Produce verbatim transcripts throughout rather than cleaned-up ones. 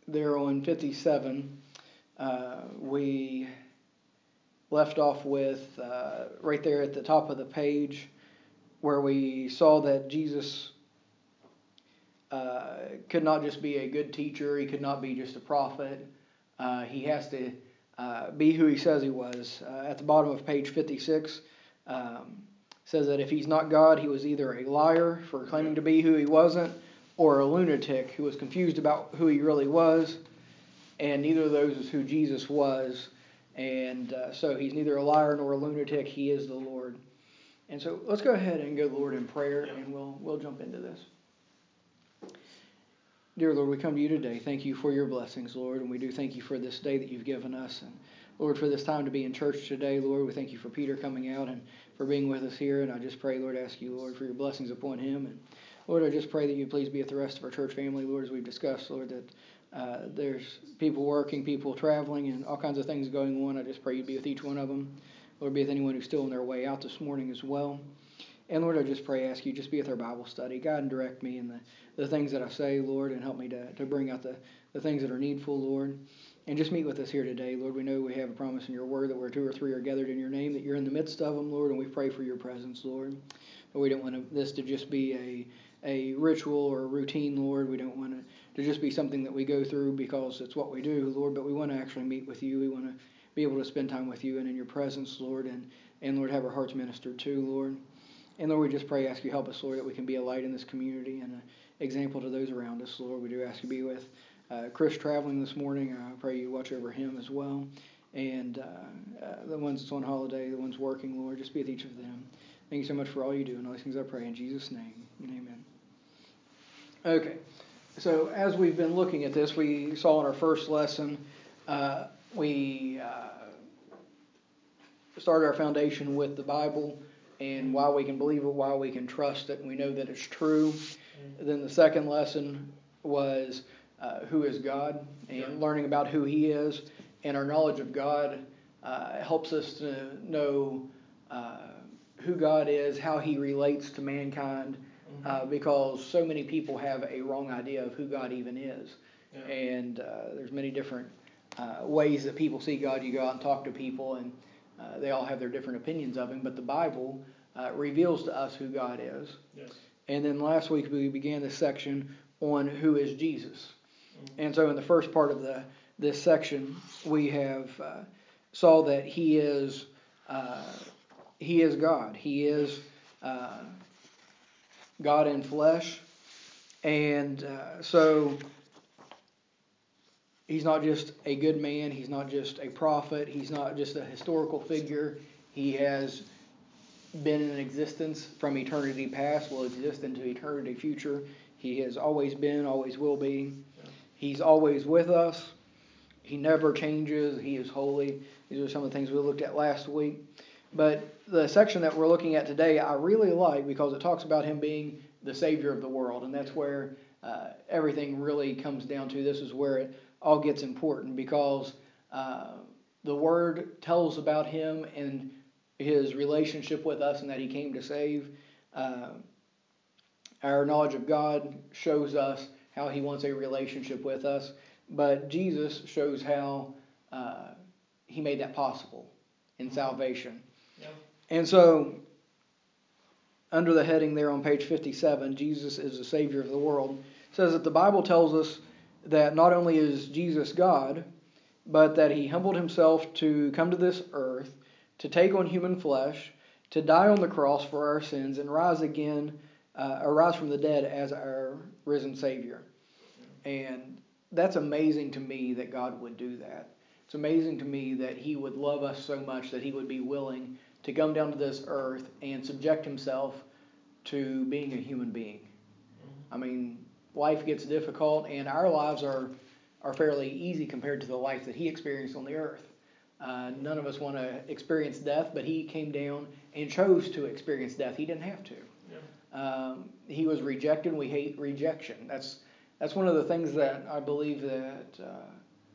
there on fifty-seven, uh, we left off with uh, right there at the top of the page where we saw that Jesus uh, could not just be a good teacher. He could not be just a prophet. Uh, he has to uh, be who he says he was. Uh, at the bottom of page fifty-six, um, says that if he's not God, he was either a liar for claiming to be who he wasn't, or a lunatic who was confused about who he really was. And neither of those is who Jesus was. And uh, so he's neither a liar nor a lunatic. He is the Lord. And so let's go ahead and go to the Lord in prayer, yeah. and we'll we'll jump into this. Dear Lord, we come to you today. Thank you for your blessings, Lord, and we do thank you for this day that you've given us. And Lord, for this time to be in church today, Lord, we thank you for Peter coming out and for being with us here. And I just pray, Lord, ask you, Lord, for your blessings upon him. And Lord, I just pray that you please be with the rest of our church family, Lord, as we've discussed, Lord, that uh, there's people working, people traveling, and all kinds of things going on. I just pray you'd be with each one of them. Lord, be with anyone who's still on their way out this morning as well. And Lord, I just pray, ask you, just be with our Bible study. Guide and direct me in the, the things that I say, Lord, and help me to, to bring out the, the things that are needful, Lord. And just meet with us here today, Lord. We know we have a promise in your word that where two or three are gathered in your name, that you're in the midst of them, Lord, and we pray for your presence, Lord. But we don't want to, this to just be a a ritual or a routine, Lord. We don't want it to just be something that we go through because it's what we do, Lord, but we want to actually meet with you. We want to be able to spend time with you and in your presence, Lord, and, and Lord, have our hearts ministered too, Lord. And Lord, we just pray, ask you help us, Lord, that we can be a light in this community and an example to those around us, Lord. We do ask you to be with uh, Chris traveling this morning. I pray you watch over him as well. And uh, uh, the ones that's on holiday, the ones working, Lord, just be with each of them. Thank you so much for all you do, and all these things I pray in Jesus' name, and amen. Okay, so as we've been looking at this, we saw in our first lesson, uh, we uh, started our foundation with the Bible and why we can believe it, why we can trust it, and we know that it's true. Mm-hmm. Then the second lesson was uh, who is God, and yeah. learning about who he is, and our knowledge of God uh, helps us to know uh, who God is, how he relates to mankind, mm-hmm. uh, because so many people have a wrong idea of who God even is. Yeah. And uh, there's many different uh, ways that people see God. You go out and talk to people, and uh, they all have their different opinions of him, but the Bible uh, reveals to us who God is. Yes. And then last week we began this section on who is Jesus. Mm-hmm. And so in the first part of the this section, we have uh, saw that he is uh, he is God. He is uh, God in flesh. And uh, so he's not just a good man. He's not just a prophet. He's not just a historical figure. He has been in existence from eternity past, will exist into eternity future. He has always been, always will be. Yeah. He's always with us. He never changes. He is holy. These are some of the things we looked at last week. But the section that we're looking at today, I really like because it talks about him being the Savior of the world. And that's where uh, everything really comes down to. This is where it all gets important because uh, the Word tells about him and his relationship with us and that he came to save. Uh, our knowledge of God shows us how he wants a relationship with us. But Jesus shows how uh, he made that possible in salvation. Yeah. And so, under the heading there on page fifty-seven, Jesus is the Savior of the world, it says that the Bible tells us that not only is Jesus God, but that he humbled himself to come to this earth, to take on human flesh, to die on the cross for our sins, and rise again, uh, arise from the dead as our risen Savior. Yeah. And that's amazing to me that God would do that. It's amazing to me that he would love us so much that he would be willing to come down to this earth and subject himself to being a human being. Mm-hmm. I mean, life gets difficult, and our lives are, are fairly easy compared to the life that he experienced on the earth. Uh, none of us want to experience death, but he came down and chose to experience death. He didn't have to. Yeah. Um, he was rejected. We hate rejection. That's That's one of the things that I believe that uh,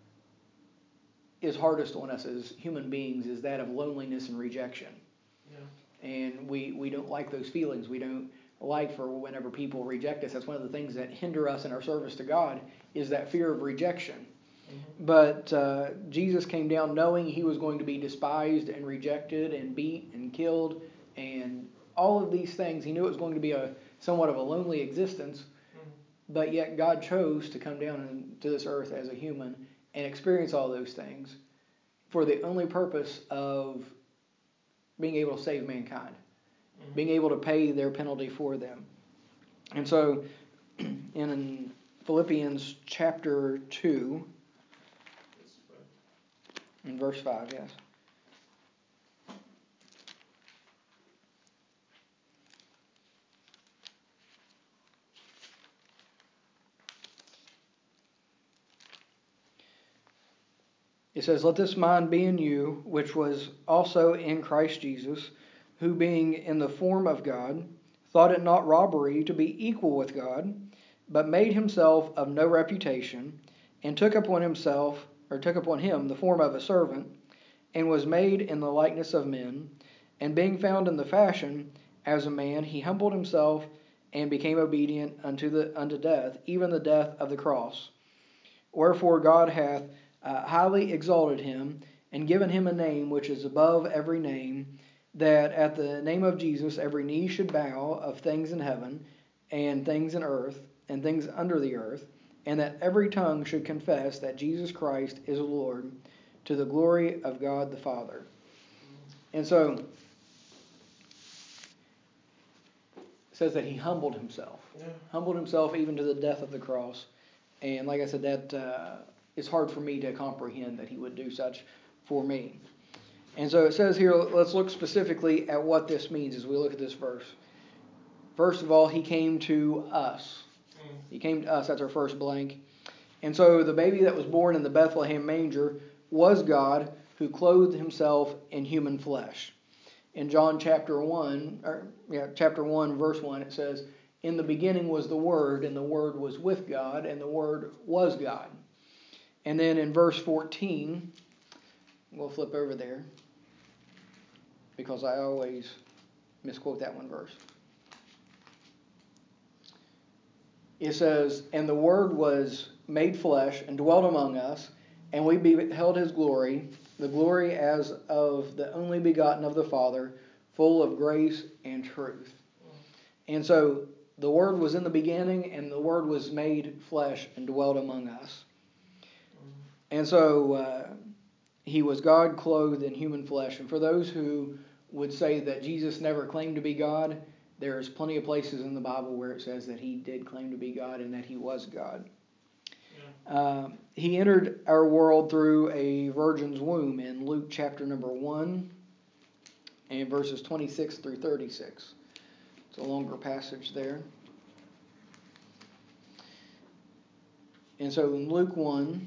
is hardest on us as human beings is that of loneliness and rejection. Yeah. And we, we don't like those feelings. We don't like for whenever people reject us. That's one of the things that hinder us in our service to God, is that fear of rejection. Mm-hmm. But uh, Jesus came down knowing he was going to be despised and rejected and beat and killed and all of these things. He knew it was going to be a somewhat of a lonely existence, mm-hmm. but yet God chose to come down to this earth as a human and experience all those things for the only purpose of being able to save mankind, mm-hmm. being able to pay their penalty for them. And so in Philippians chapter two, in verse five, yes. It says, "Let this mind be in you, which was also in Christ Jesus, who being in the form of God, thought it not robbery to be equal with God, but made himself of no reputation, and took upon himself, or took upon him the form of a servant, and was made in the likeness of men. And being found in the fashion as a man, he humbled himself, and became obedient unto the unto death, even the death of the cross. Wherefore God hath uh, highly exalted him, and given him a name which is above every name, that at the name of Jesus every knee should bow, of things in heaven, and things in earth, and things under the earth, and that every tongue should confess that Jesus Christ is Lord, to the glory of God the Father." And so it says that he humbled himself, yeah. humbled himself even to the death of the cross. And like I said, that uh, is hard for me to comprehend that he would do such for me. And so it says here, let's look specifically at what this means as we look at this verse. First of all, he came to us. He came to us. That's our first blank. And so the baby that was born in the Bethlehem manger was God, who clothed himself in human flesh. In John chapter one, or yeah, chapter one, verse one, it says, "In the beginning was the Word, and the Word was with God, and the Word was God." And then in verse fourteen, we'll flip over there, because I always misquote that one verse. It says, "And the Word was made flesh and dwelt among us, and we beheld his glory, the glory as of the only begotten of the Father, full of grace and truth." And so the Word was in the beginning, and the Word was made flesh and dwelt among us. And so uh, he was God clothed in human flesh. And for those who would say that Jesus never claimed to be God, there's plenty of places in the Bible where it says that he did claim to be God and that he was God. Yeah. Uh, he entered our world through a virgin's womb in Luke chapter number one and verses twenty-six through thirty-six. It's a longer passage there. And so in Luke one,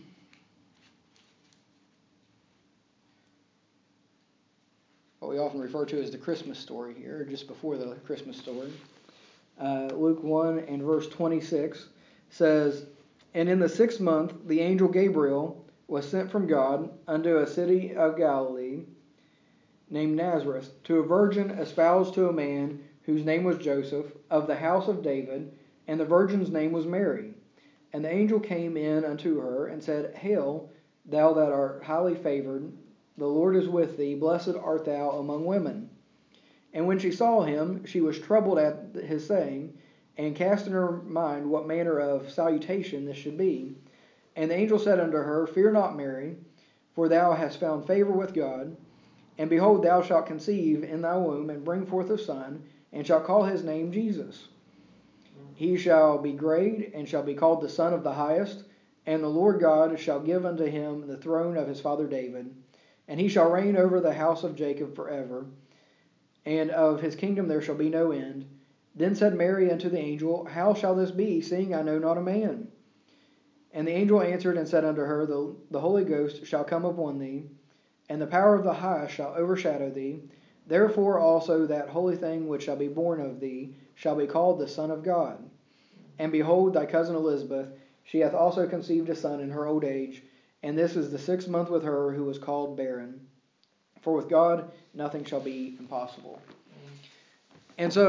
what we often refer to as the Christmas story here, just before the Christmas story. Uh, Luke one and verse twenty-six says, "And in the sixth month the angel Gabriel was sent from God unto a city of Galilee named Nazareth, to a virgin espoused to a man whose name was Joseph, of the house of David, and the virgin's name was Mary. And the angel came in unto her and said, Hail, thou that art highly favored, the Lord is with thee, blessed art thou among women. And when she saw him, she was troubled at his saying, and cast in her mind what manner of salutation this should be. And the angel said unto her, Fear not, Mary, for thou hast found favor with God. And behold, thou shalt conceive in thy womb, and bring forth a son, and shalt call his name Jesus. He shall be great, and shall be called the Son of the Highest. And the Lord God shall give unto him the throne of his father David. And he shall reign over the house of Jacob forever. And of his kingdom there shall be no end. Then said Mary unto the angel, How shall this be, seeing I know not a man? And the angel answered and said unto her, The, the Holy Ghost shall come upon thee, and the power of the Highest shall overshadow thee. Therefore also that holy thing which shall be born of thee shall be called the Son of God. And behold, thy cousin Elizabeth, she hath also conceived a son in her old age, and this is the sixth month with her who was called barren. For with God nothing shall be impossible. And so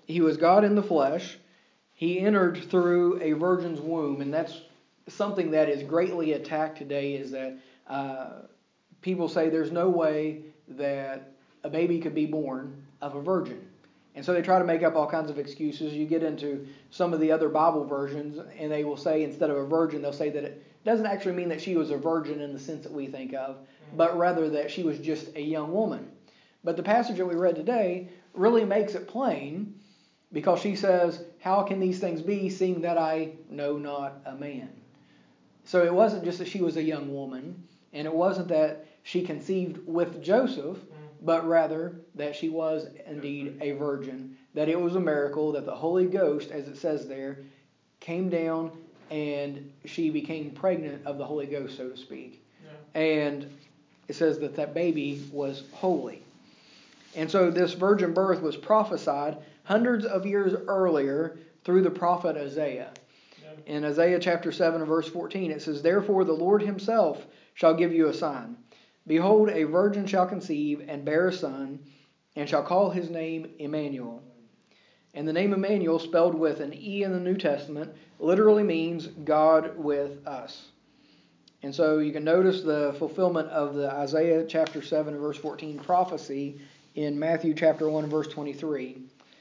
he was God in the flesh. He entered through a virgin's womb, and that's something that is greatly attacked today, is that uh, people say there's no way that a baby could be born of a virgin. And so they try to make up all kinds of excuses. You get into some of the other Bible versions, and they will say instead of a virgin, they'll say that it doesn't actually mean that she was a virgin in the sense that we think of, but rather that she was just a young woman. But the passage that we read today really makes it plain, because she says, how can these things be, seeing that I know not a man? So it wasn't just that she was a young woman, and it wasn't that she conceived with Joseph, but rather that she was indeed a virgin, that it was a miracle, that the Holy Ghost, as it says there, came down and she became pregnant of the Holy Ghost, so to speak. Yeah. And it says that that baby was holy. And so this virgin birth was prophesied hundreds of years earlier through the prophet Isaiah. Yeah. In Isaiah chapter seven and verse fourteen, it says, "Therefore the Lord himself shall give you a sign. Behold, a virgin shall conceive and bear a son, and shall call his name Emmanuel." And the name Emmanuel, spelled with an E in the New Testament, literally means God with us. And so you can notice the fulfillment of the Isaiah chapter seven and verse fourteen prophecy in Matthew chapter one and verse twenty-three.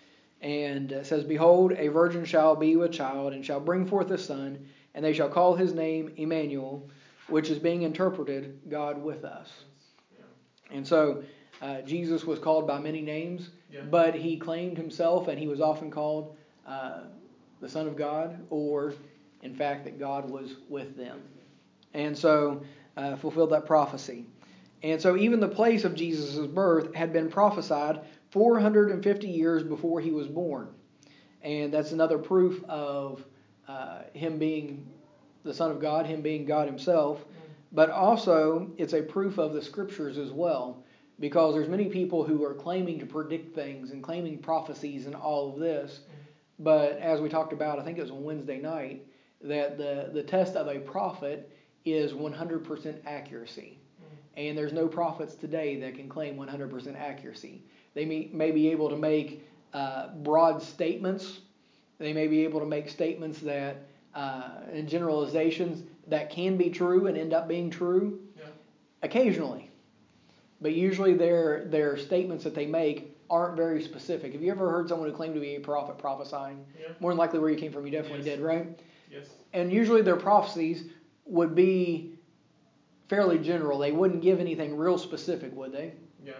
And it says, "Behold, a virgin shall be with child, and shall bring forth a son, and they shall call his name Emmanuel," which is being interpreted, God with us. Yeah. And so uh, Jesus was called by many names, yeah. but he claimed himself, and he was often called uh, the Son of God, or in fact that God was with them. And so uh, fulfilled that prophecy. And so even the place of Jesus' birth had been prophesied four hundred fifty years before he was born. And that's another proof of uh, him being the Son of God, him being God himself. But also it's a proof of the Scriptures as well, because there's many people who are claiming to predict things and claiming prophecies and all of this. But as we talked about, I think it was on Wednesday night, that the, the test of a prophet is one hundred percent accuracy. And there's no prophets today that can claim one hundred percent accuracy. They may, may be able to make uh, broad statements. They may be able to make statements that, uh, and generalizations that can be true and end up being true yeah. occasionally. But usually their their statements that they make aren't very specific. Have you ever heard someone who claimed to be a prophet prophesying? Yeah. More than likely where you came from, you definitely yes. did, right? Yes. And usually their prophecies would be fairly general. They wouldn't give anything real specific, would they? Yeah.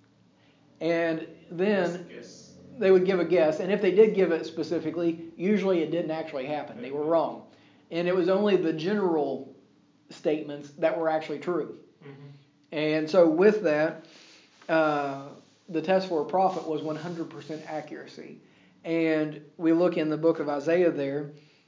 And then yes. they would give a guess. And if they did give it specifically, usually it didn't actually happen. They were wrong. And it was only the general statements that were actually true. Mm-hmm. And so with that, uh, the test for a prophet was one hundred percent accuracy. And we look in the book of Isaiah there,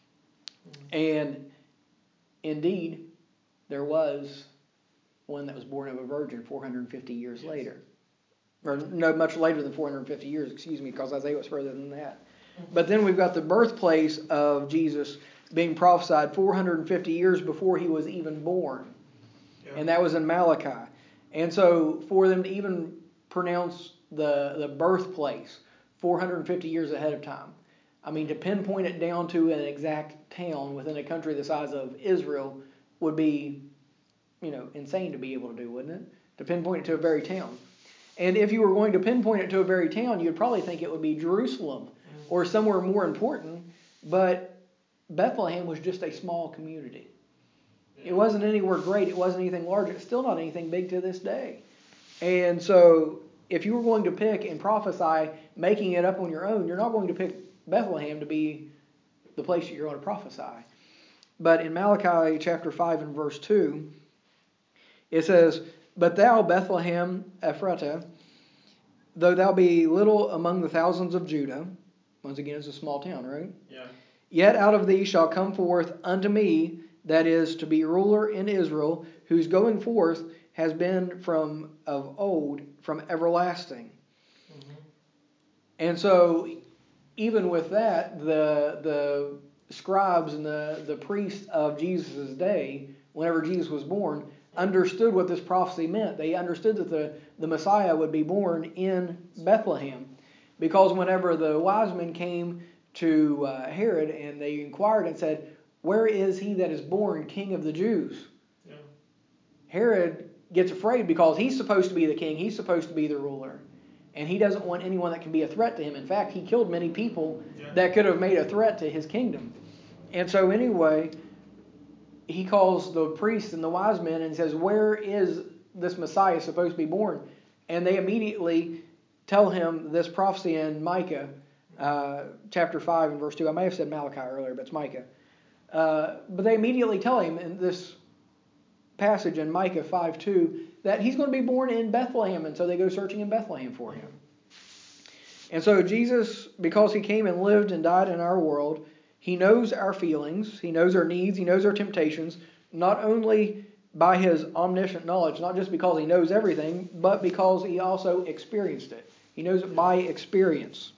and indeed, there was one that was born of a virgin four hundred fifty years yes. later. Or no, much later than four hundred fifty years, excuse me, because Isaiah was further than that. But then we've got the birthplace of Jesus being prophesied four hundred fifty years before he was even born. Yeah. And that was in Malachi. And so for them to even pronounce the, the birthplace four hundred fifty years ahead of time, I mean, to pinpoint it down to an exact town within a country the size of Israel would be, you know, insane to be able to do, wouldn't it? To pinpoint it to a very town. And if you were going to pinpoint it to a very town, you'd probably think it would be Jerusalem or somewhere more important. But Bethlehem was just a small community. It wasn't anywhere great. It wasn't anything large. It's still not anything big to this day. And so if you were going to pick and prophesy, making it up on your own, you're not going to pick Bethlehem to be the place that you're going to prophesy. But in Malachi chapter five and verse two, it says, "But thou, Bethlehem Ephratah, though thou be little among the thousands of Judah," once again, it's a small town, right? Yeah. "Yet out of thee shall come forth unto me, that is, to be ruler in Israel, whose going forth has been from of old, from everlasting." Mm-hmm. And so, even with that, the the scribes and the, the priests of Jesus' day, whenever Jesus was born, understood what this prophecy meant. They understood that the, the Messiah would be born in Bethlehem. Because whenever the wise men came to uh, Herod and they inquired and said, "Where is he that is born King of the Jews?" Yeah. Herod gets afraid because he's supposed to be the king. He's supposed to be the ruler. And he doesn't want anyone that can be a threat to him. In fact, he killed many people yeah. that could have made a threat to his kingdom. And so anyway, he calls the priests and the wise men and says, "Where is this Messiah supposed to be born?" And they immediately tell him this prophecy in Micah, uh, chapter five and verse two. I may have said Malachi earlier, but it's Micah. Uh, but they immediately tell him in this passage in Micah five two that he's going to be born in Bethlehem. And so they go searching in Bethlehem for him. And so Jesus, because he came and lived and died in our world, he knows our feelings, he knows our needs, he knows our temptations, not only by his omniscient knowledge, not just because he knows everything, but because he also experienced it. He knows it by experience.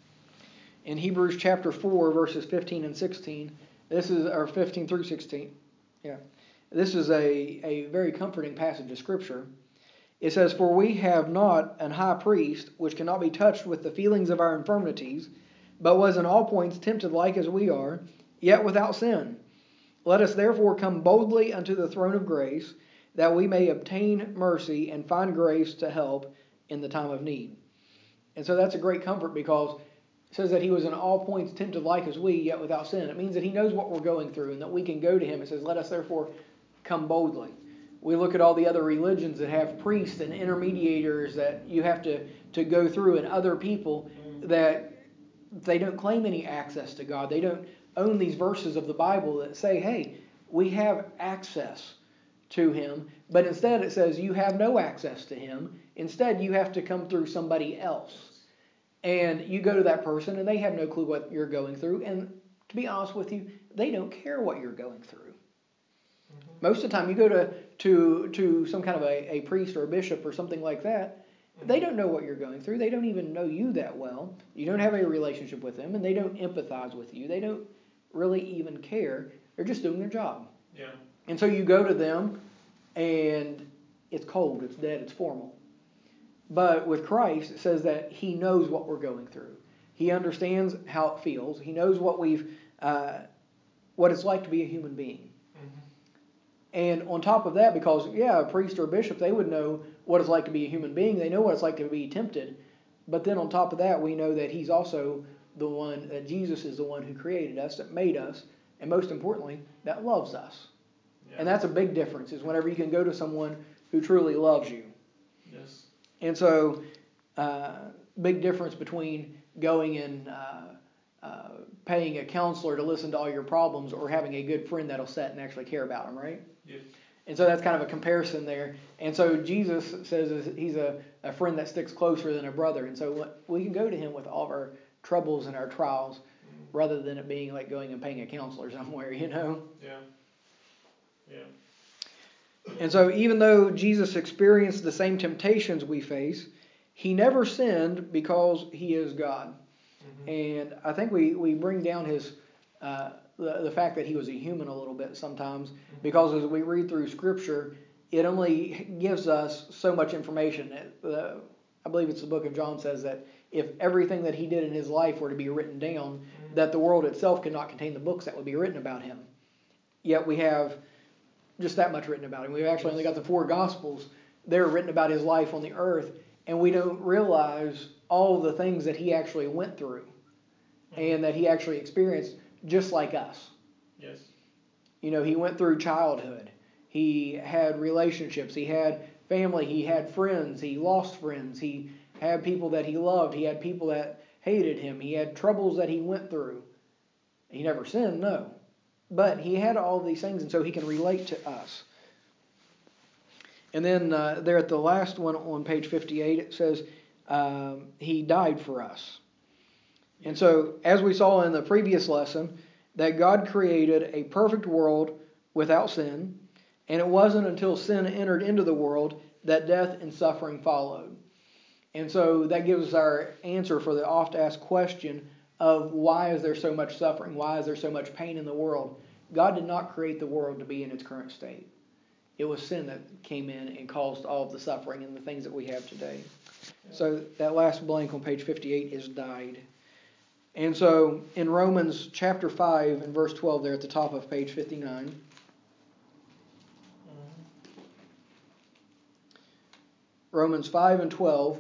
In Hebrews chapter four, verses fifteen and sixteen, this is, or fifteen through sixteen, yeah, this is a, a very comforting passage of Scripture. It says, "For we have not an high priest which cannot be touched with the feelings of our infirmities, but was in all points tempted like as we are, yet without sin. Let us therefore come boldly unto the throne of grace, that we may obtain mercy and find grace to help in the time of need." And so that's a great comfort, because it says that he was in all points tempted like as we, yet without sin. It means that he knows what we're going through and that we can go to him. It says, "Let us therefore come boldly." We look at all the other religions that have priests and intermediators that you have to, to go through, and other people that they don't claim any access to God. They don't own these verses of the Bible that say, hey, we have access to him. But instead it says you have no access to him. Instead you have to come through somebody else. And you go to that person and they have no clue what you're going through. And to be honest with you, they don't care what you're going through. Mm-hmm. Most of the time you go to, to, to some kind of a, a priest or a bishop or something like that, they don't know what you're going through. They don't even know you that well. You don't have a relationship with them, and they don't empathize with you. They don't really even care. They're just doing their job. Yeah. And so you go to them, and it's cold, it's dead, it's formal. But with Christ, it says that he knows what we're going through. He understands how it feels. He knows what we've, uh, what it's like to be a human being. And on top of that, because, yeah, a priest or a bishop, they would know what it's like to be a human being. They know what it's like to be tempted. But then on top of that, we know that he's also the one, that Jesus is the one who created us, that made us, and most importantly, that loves us. Yeah. And that's a big difference, is whenever you can go to someone who truly loves you. Yes. And so, uh, big difference between going and uh, uh, paying a counselor to listen to all your problems, or having a good friend that'll sit and actually care about them, right? Yes. And so that's kind of a comparison there. And so Jesus says he's a, a friend that sticks closer than a brother. And so we can go to him with all of our troubles and our trials, mm-hmm. rather than it being like going and paying a counselor somewhere, you know? Yeah. Yeah. And so even though Jesus experienced the same temptations we face, he never sinned because he is God. Mm-hmm. And I think we, we bring down his... Uh, The, the fact that he was a human a little bit sometimes, because as we read through Scripture, it only gives us so much information. It, uh, I believe it's the book of John says that if everything that he did in his life were to be written down, that the world itself could not contain the books that would be written about him. Yet we have just that much written about him. We've actually only got the four Gospels. They're written about his life on the earth, and we don't realize all the things that he actually went through and that he actually experienced, just like us. Yes. You know, he went through childhood. He had relationships. He had family. He had friends. He lost friends. He had people that he loved. He had people that hated him. He had troubles that he went through. He never sinned, no. But he had all these things, and so he can relate to us. And then uh, there at the last one on page fifty-eight, it says um, he died for us. And so, as we saw in the previous lesson, that God created a perfect world without sin, and it wasn't until sin entered into the world that death and suffering followed. And so that gives us our answer for the oft-asked question of why is there so much suffering? Why is there so much pain in the world? God did not create the world to be in its current state. It was sin that came in and caused all of the suffering and the things that we have today. So that last blank on page fifty-eight is died. And so in Romans chapter five and verse twelve there at the top of page fifty-nine. Romans five and twelve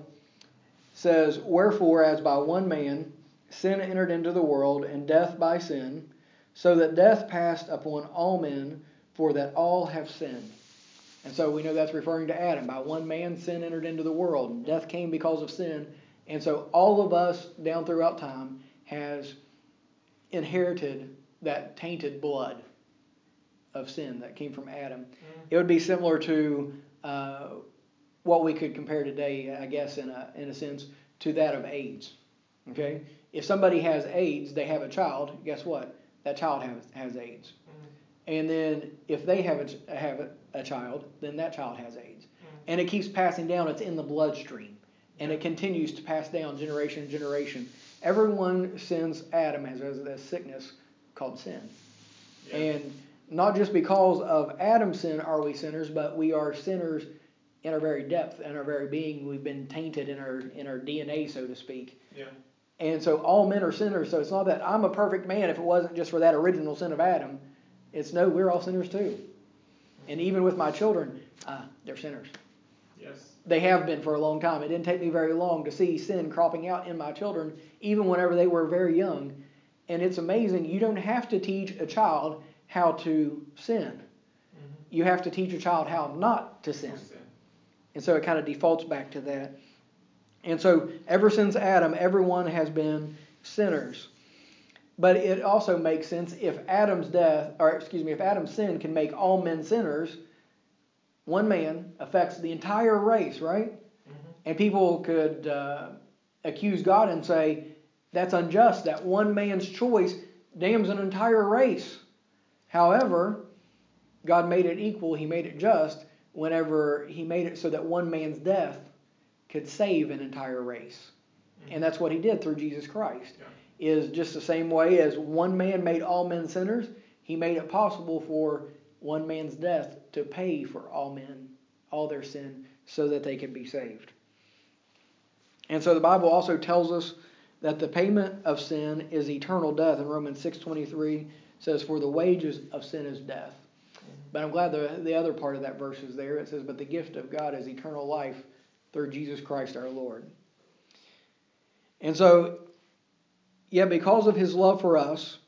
says, "Wherefore, as by one man sin entered into the world, and death by sin, so that death passed upon all men, for that all have sinned." And so we know that's referring to Adam. By one man sin entered into the world, and death came because of sin. And so all of us down throughout time has inherited that tainted blood of sin that came from Adam. Mm-hmm. It would be similar to uh, what we could compare today, I guess, in a in a sense, to that of AIDS. Okay, if somebody has AIDS, they have a child. Guess what? That child has has AIDS. Mm-hmm. And then if they have a have a, a child, then that child has AIDS. Mm-hmm. And it keeps passing down. It's in the bloodstream, and it continues to pass down generation to generation. Everyone since Adam has a sickness called sin, yeah. And not just because of Adam's sin are we sinners, but we are sinners in our very depth, in our very being. We've been tainted in our in our D N A, so to speak. Yeah. And so all men are sinners. So it's not that I'm a perfect man if it wasn't just for that original sin of Adam. It's no, we're all sinners too. And even with my children, uh, they're sinners. Yes. They have been for a long time. It didn't take me very long to see sin cropping out in my children, even whenever they were very young. And it's amazing. You don't have to teach a child how to sin. Mm-hmm. You have to teach a child how not to sin. sin. And so it kind of defaults back to that. And so ever since Adam, everyone has been sinners. But it also makes sense if Adam's death, or excuse me, if Adam's sin can make all men sinners, one man affects the entire race, right? Mm-hmm. And people could uh, accuse God and say, that's unjust. That one man's choice damns an entire race. However, God made it equal. He made it just whenever He made it so that one man's death could save an entire race. Mm-hmm. And that's what He did through Jesus Christ. Yeah. Is just the same way as one man made all men sinners, He made it possible for one man's death to pay for all men, all their sin, so that they can be saved. And so the Bible also tells us that the payment of sin is eternal death. In Romans six twenty-three says, "For the wages of sin is death." Mm-hmm. But I'm glad the, the other part of that verse is there. It says, "But the gift of God is eternal life through Jesus Christ our Lord." And so, yeah, because of His love for us,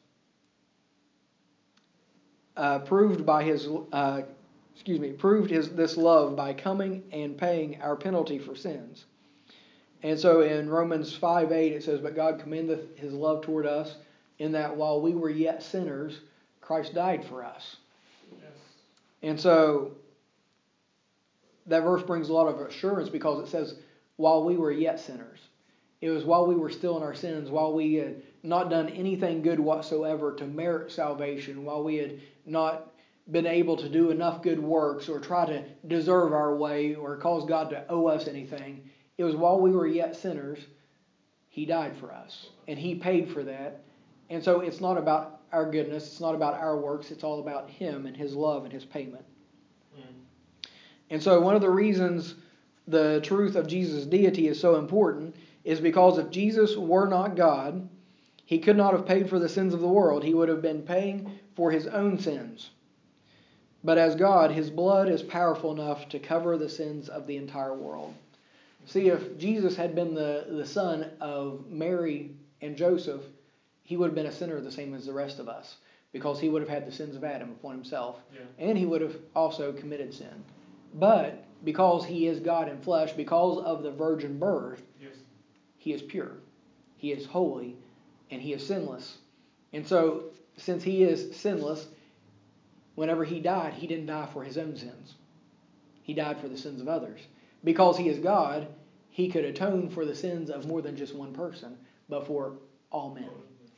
uh, proved by His, uh, excuse me, proved His this love by coming and paying our penalty for sins. And so in Romans five eight it says, "But God commendeth His love toward us, in that while we were yet sinners, Christ died for us." Yes. And so that verse brings a lot of assurance because it says, while we were yet sinners. It was while we were still in our sins, while we had not done anything good whatsoever to merit salvation, while we had not been able to do enough good works or try to deserve our way or cause God to owe us anything. It was while we were yet sinners, He died for us. And He paid for that. And so it's not about our goodness. It's not about our works. It's all about Him and His love and His payment. Mm. And so one of the reasons the truth of Jesus' deity is so important is because if Jesus were not God, He could not have paid for the sins of the world. He would have been paying for His own sins. But as God, His blood is powerful enough to cover the sins of the entire world. See, if Jesus had been the, the son of Mary and Joseph, He would have been a sinner the same as the rest of us, because He would have had the sins of Adam upon Himself, yeah. And He would have also committed sin. But because He is God in flesh, because of the virgin birth, yes. He is pure, He is holy, and He is sinless. And so, since He is sinless, whenever He died, He didn't die for His own sins. He died for the sins of others. Because He is God, He could atone for the sins of more than just one person, but for all men.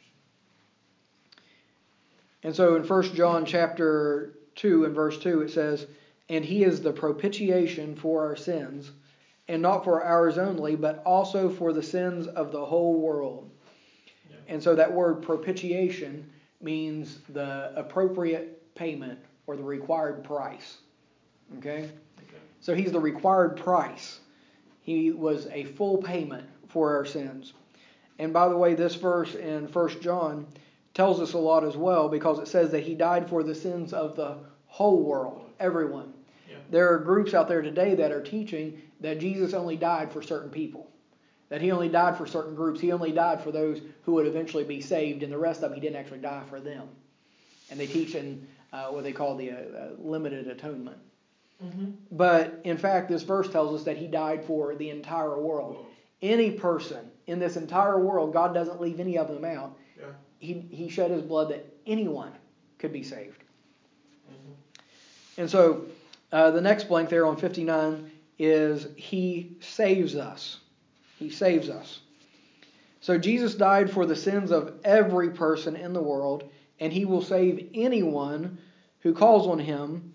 And so in First John chapter two and verse two it says, "And He is the propitiation for our sins, and not for ours only, but also for the sins of the whole world." Yeah. And so that word propitiation means the appropriate payment or the required price. Okay? Okay. So he's the required price. He was a full payment for our sins. And by the way, this verse in First John tells us a lot as well, because it says that he died for the sins of the whole world, everyone. Yeah. There are groups out there today that are teaching that Jesus only died for certain people, that he only died for certain groups. He only died for those who would eventually be saved, and the rest of them, he didn't actually die for them. And they teach in uh, what they call the uh, uh, limited atonement. Mm-hmm. But in fact, this verse tells us that he died for the entire world. Any person in this entire world, God doesn't leave any of them out. Yeah. He, he shed his blood that anyone could be saved. Mm-hmm. And so uh, the next blank there on fifty-nine is he saves us. He saves us. So Jesus died for the sins of every person in the world, and he will save anyone who calls on him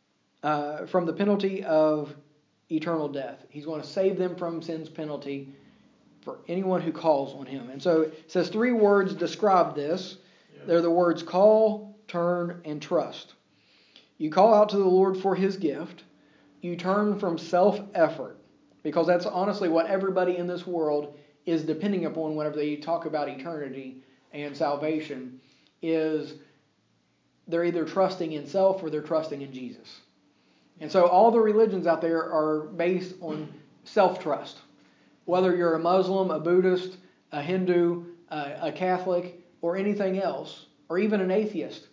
uh, from the penalty of eternal death. He's going to save them from sin's penalty for anyone who calls on him. And so it says three words describe this. Yeah. They're the words call, turn, and trust. You call out to the Lord for his gift. You turn from self-effort, because that's honestly what everybody in this world is depending upon whenever they talk about eternity and salvation, is they're either trusting in self or they're trusting in Jesus. And so all the religions out there are based on self-trust. Whether you're a Muslim, a Buddhist, a Hindu, uh, a Catholic, or anything else, or even an atheist,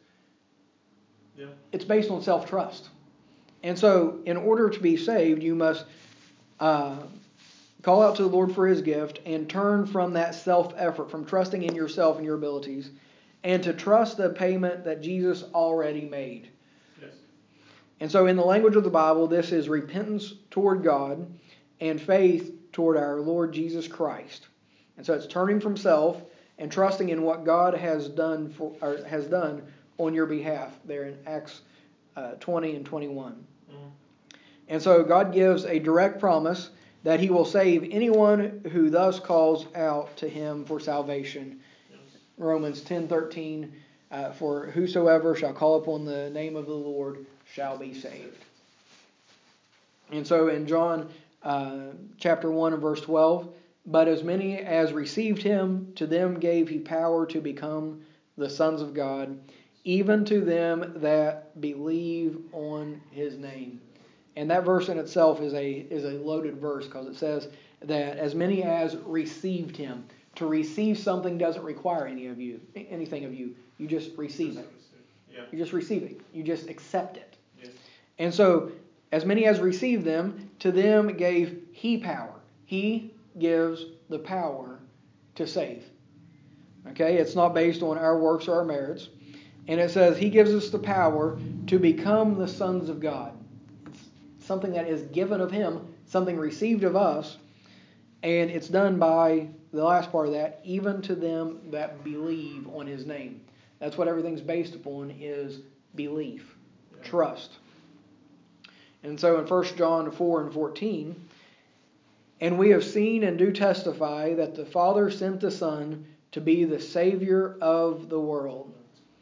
yeah. It's based on self-trust. And so in order to be saved, you must uh, call out to the Lord for his gift and turn from that self-effort, from trusting in yourself and your abilities, and to trust the payment that Jesus already made. Yes. And so in the language of the Bible, this is repentance toward God and faith toward our Lord Jesus Christ. And so it's turning from self and trusting in what God has done for or has done on your behalf there in Acts uh, twenty and twenty-one. Mm-hmm. And so God gives a direct promise that he will save anyone who thus calls out to him for salvation. Yes. Romans ten thirteen, uh, for whosoever shall call upon the name of the Lord shall be saved. And so in John uh, chapter one and verse twelve, but as many as received him, to them gave he power to become the sons of God, even to them that believe on his name. And that verse in itself is a is a loaded verse, because it says that as many as received him. To receive something doesn't require any of you, anything of you. You just receive it. Yeah. You just receive it. You just accept it. Yes. And so, as many as received them, to them gave he power. He gives the power to save. Okay, it's not based on our works or our merits. And it says he gives us the power to become the sons of God. It's something that is given of him, something received of us, and it's done by, the last part of that, even to them that believe on his name. That's what everything's based upon, is belief, yeah. Trust. And so in First John four and fourteen, and we have seen and do testify that the Father sent the Son to be the Savior of the world.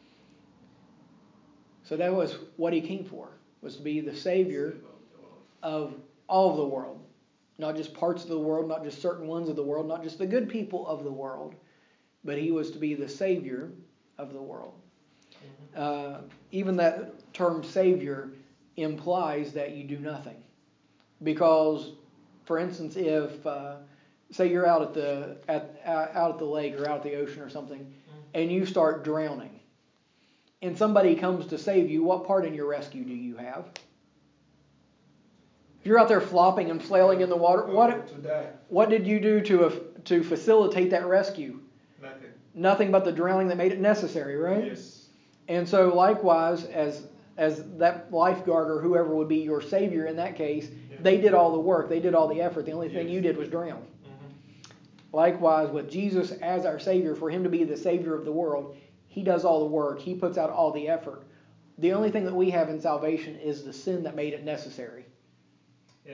So that was what he came for, was to be the Savior of all of the world. Not just parts of the world, not just certain ones of the world, not just the good people of the world, but he was to be the Savior of the world. Uh, even that term Savior implies that you do nothing. Because, for instance, if, uh, say you're out at the at, out at the lake or out at the ocean or something, and you start drowning, and somebody comes to save you, what part in your rescue do you have? If you're out there flopping and flailing in the water, what what did you do to uh, to facilitate that rescue? Nothing. Nothing but the drowning that made it necessary, right? Yes. And so likewise, as as that lifeguard or whoever would be your savior in that case, yeah. They did all the work, they did all the effort. The only thing yes. you did was drown. Mm-hmm. Likewise, with Jesus as our Savior, for him to be the Savior of the world, he does all the work. He puts out all the effort. The only thing that we have in salvation is the sin that made it necessary. Yeah.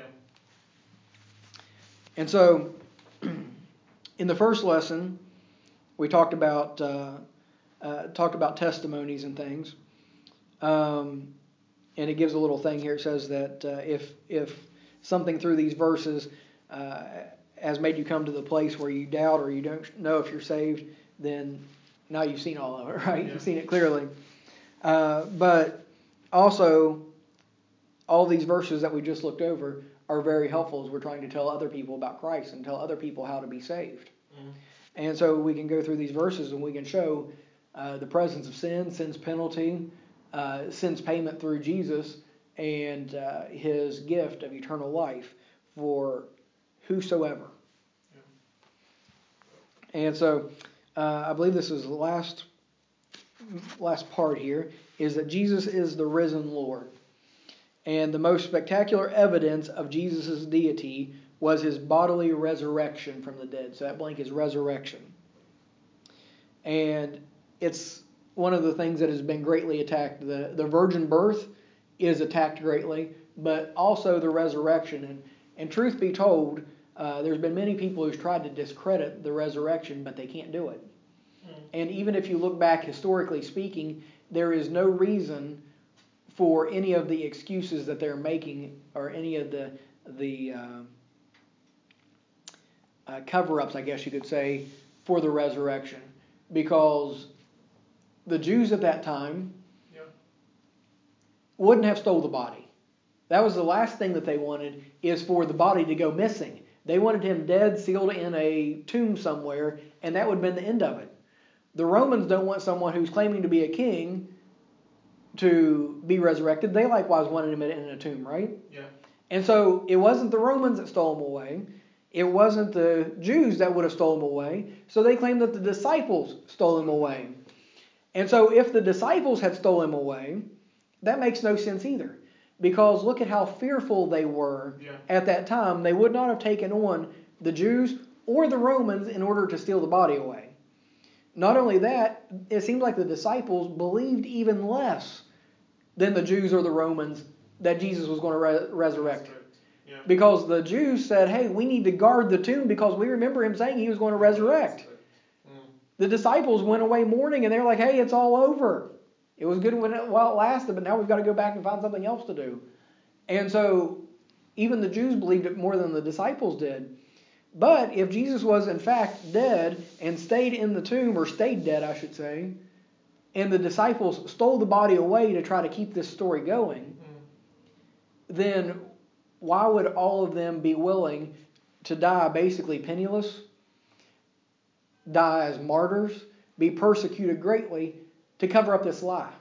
And so, in the first lesson, we talked about uh, uh, talked about testimonies and things. Um, and it gives a little thing here. It says that uh, if if something through these verses uh, has made you come to the place where you doubt or you don't know if you're saved, then now you've seen all of it, right? Yeah. You've seen it clearly. Uh, but also, all these verses that we just looked over are very helpful as we're trying to tell other people about Christ and tell other people how to be saved. Mm-hmm. And so we can go through these verses and we can show uh, the presence of sin, sin's penalty, uh, sin's payment through Jesus, and uh, his gift of eternal life for whosoever. Yeah. And so uh, I believe this is the last last part here, is that Jesus is the risen Lord. And the most spectacular evidence of Jesus' deity was his bodily resurrection from the dead. So that blank is resurrection. And it's one of the things that has been greatly attacked. The, the virgin birth is attacked greatly, but also the resurrection. And, and truth be told, uh, there's been many people who've tried to discredit the resurrection, but they can't do it. Mm. And even if you look back historically speaking, there is no reason for any of the excuses that they're making or any of the the uh, uh, cover-ups, I guess you could say, for the resurrection. Because the Jews at that time yeah. wouldn't have stole the body. That was the last thing that they wanted, is for the body to go missing. They wanted him dead, sealed in a tomb somewhere, and that would have been the end of it. The Romans don't want someone who's claiming to be a king to be resurrected. They likewise wanted him in a tomb, right? Yeah. And so it wasn't the Romans that stole him away. It wasn't the Jews that would have stolen him away. So they claimed that the disciples stole him away. And so if the disciples had stolen him away, that makes no sense either. Because look at how fearful they were yeah. at that time. They would not have taken on the Jews or the Romans in order to steal the body away. Not only that, it seemed like the disciples believed even less than the Jews or the Romans that Jesus was going to re- resurrect. Yeah. Because the Jews said, hey, we need to guard the tomb because we remember him saying he was going to resurrect. Mm. The disciples went away mourning and they're like, hey, it's all over. It was good when it, while it lasted, but now we've got to go back and find something else to do. And so even the Jews believed it more than the disciples did. But if Jesus was in fact dead and stayed in the tomb, or stayed dead, I should say, and the disciples stole the body away to try to keep this story going, mm. then why would all of them be willing to die basically penniless, die as martyrs, be persecuted greatly to cover up this lie?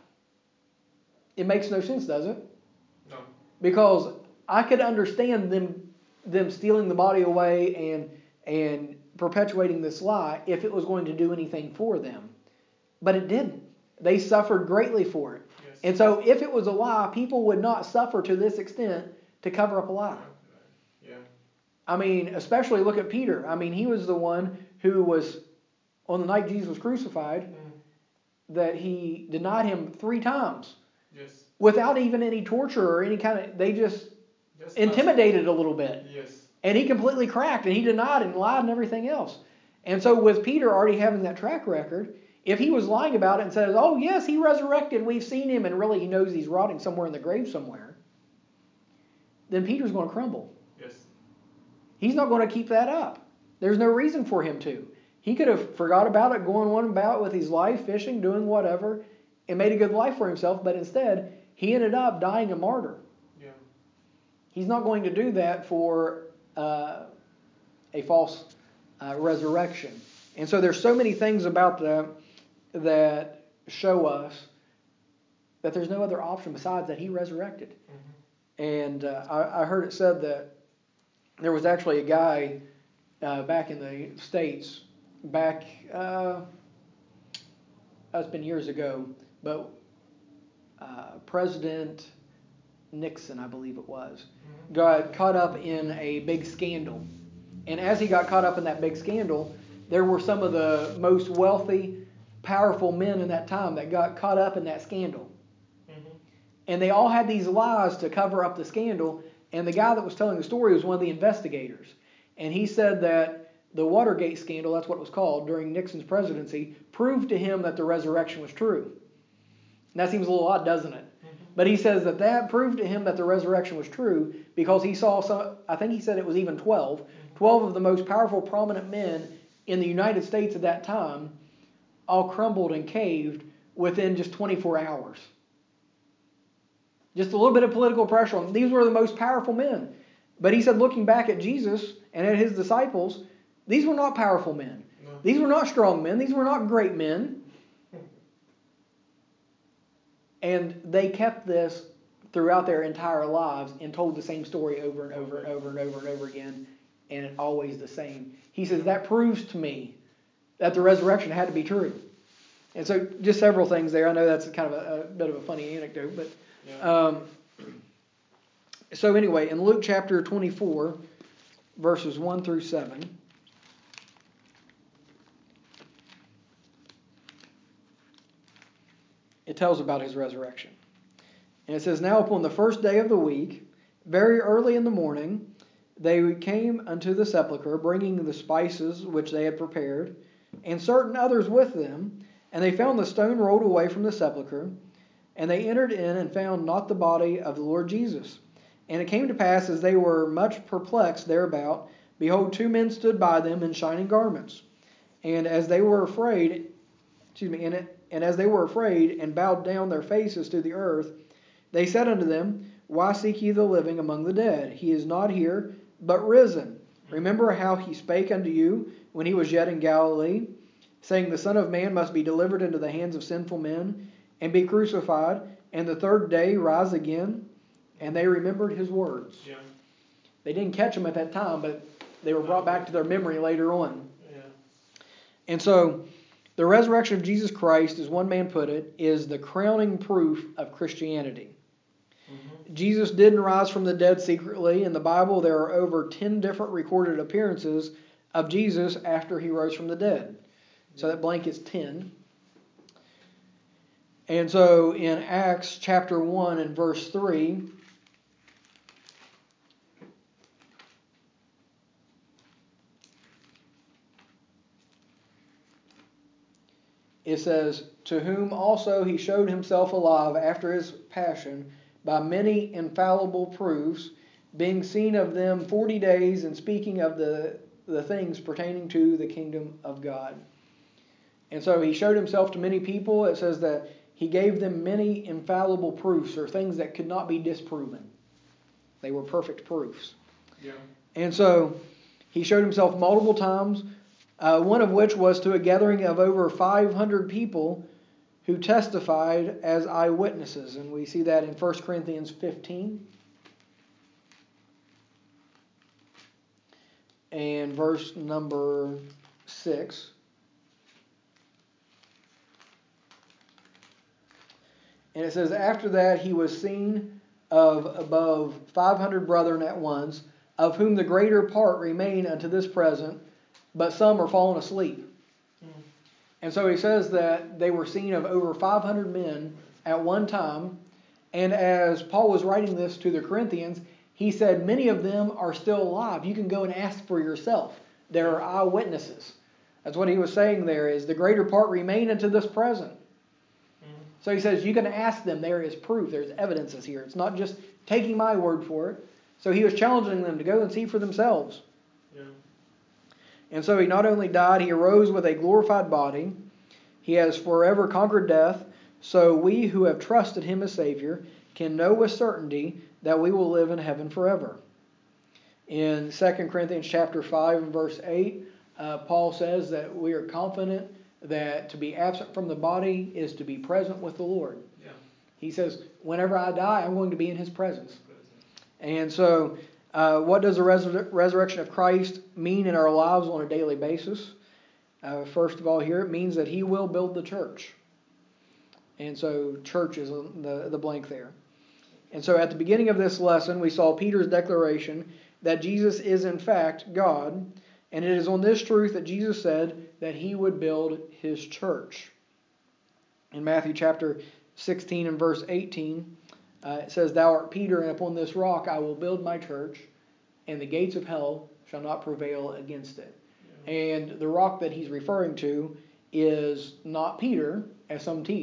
It makes no sense, does it? No. Because I could understand them them stealing the body away and and perpetuating this lie if it was going to do anything for them. But it didn't. They suffered greatly for it. Yes. And so if it was a lie, people would not suffer to this extent to cover up a lie. Yeah. I mean, especially look at Peter. I mean, he was the one who was, on the night Jesus was crucified, mm. that he denied him three times. Yes. Without even any torture or any kind of, they just, just intimidated a little bit. Yes. And he completely cracked and he denied and lied and everything else. And so with Peter already having that track record, if he was lying about it and says, oh yes, he resurrected, we've seen him, and really he knows he's rotting somewhere in the grave somewhere, then Peter's going to crumble. Yes. He's not going to keep that up. There's no reason for him to. He could have forgot about it, going on about with his life, fishing, doing whatever, and made a good life for himself, but instead he ended up dying a martyr. Yeah. He's not going to do that for uh, a false uh, resurrection. And so there's so many things about that that show us that there's no other option besides that he resurrected. Mm-hmm. And uh, I, I heard it said that there was actually a guy uh, back in the States, back, uh, it's been years ago, but uh, President Nixon, I believe it was, mm-hmm. got caught up in a big scandal. And as he got caught up in that big scandal, there were some of the most wealthy, powerful men in that time that got caught up in that scandal. Mm-hmm. And they all had these lies to cover up the scandal. And the guy that was telling the story was one of the investigators. And he said that the Watergate scandal, that's what it was called, during Nixon's presidency, proved to him that the resurrection was true. And that seems a little odd, doesn't it? Mm-hmm. But he says that that proved to him that the resurrection was true because he saw some, I think he said it was even twelve, twelve of the most powerful, prominent men in the United States at that time all crumbled and caved within just twenty-four hours. Just a little bit of political pressure on them. These were the most powerful men. But he said, looking back at Jesus and at his disciples, these were not powerful men. No. These were not strong men. These were not great men. And they kept this throughout their entire lives and told the same story over and over and over and over and over again, and it always the same. He says, that proves to me that the resurrection had to be true. And so just several things there. I know that's kind of a, a bit of a funny anecdote, but Yeah. um, so anyway, in Luke chapter twenty-four, verses one through seven, it tells about his resurrection. And it says, now upon the first day of the week, very early in the morning, they came unto the sepulchre, bringing the spices which they had prepared, and certain others with them. And they found the stone rolled away from the sepulchre. And they entered in and found not the body of the Lord Jesus. And it came to pass, as they were much perplexed thereabout, behold, two men stood by them in shining garments. And as they were afraid, excuse me, and, it, and as they were afraid, and bowed down their faces to the earth, they said unto them, why seek ye the living among the dead? He is not here, but risen. Remember how he spake unto you when he was yet in Galilee, saying, the Son of Man must be delivered into the hands of sinful men, and be crucified, and the third day rise again. And they remembered his words. Yeah. They didn't catch him at that time, but they were brought back to their memory later on. Yeah. And so, the resurrection of Jesus Christ, as one man put it, is the crowning proof of Christianity. Mm-hmm. Jesus didn't rise from the dead secretly. In the Bible, there are over ten different recorded appearances of Jesus after he rose from the dead. So that blank is ten. And so in Acts chapter one and verse three, it says, to whom also he showed himself alive after his passion by many infallible proofs, being seen of them forty days, and speaking of the, the things pertaining to the kingdom of God. And so he showed himself to many people. It says that he gave them many infallible proofs, or things that could not be disproven. They were perfect proofs. Yeah. And so he showed himself multiple times, uh, one of which was to a gathering of over five hundred people who testified as eyewitnesses. And we see that in First Corinthians fifteen. And verse number six. And it says, after that he was seen of above five hundred brethren at once, of whom the greater part remain unto this present, but some are fallen asleep. Mm. And so he says that they were seen of over five hundred men at one time. And as Paul was writing this to the Corinthians, he said many of them are still alive. You can go and ask for yourself. There are eyewitnesses. That's what he was saying there, is the greater part remain unto this present. So he says, you can ask them. There is proof. There's evidences here. It's not just taking my word for it. So he was challenging them to go and see for themselves. Yeah. And so he not only died, he arose with a glorified body. He has forever conquered death. So we who have trusted him as Savior can know with certainty that we will live in heaven forever. In Second Corinthians chapter five and verse eight, uh, Paul says that we are confident that to be absent from the body is to be present with the Lord. Yeah. He says, whenever I die, I'm going to be in his presence. And so, uh, what does the resur- resurrection of Christ mean in our lives on a daily basis? Uh, first of all, here it means that he will build the church. And so, church is the, the blank there. And so, at the beginning of this lesson, we saw Peter's declaration that Jesus is in fact God. And it is on this truth that Jesus said that he would build his church. In Matthew chapter sixteen and verse eighteen, uh, it says, thou art Peter, and upon this rock I will build my church, and the gates of hell shall not prevail against it. Yeah. And the rock that he's referring to is not Peter, as some teach,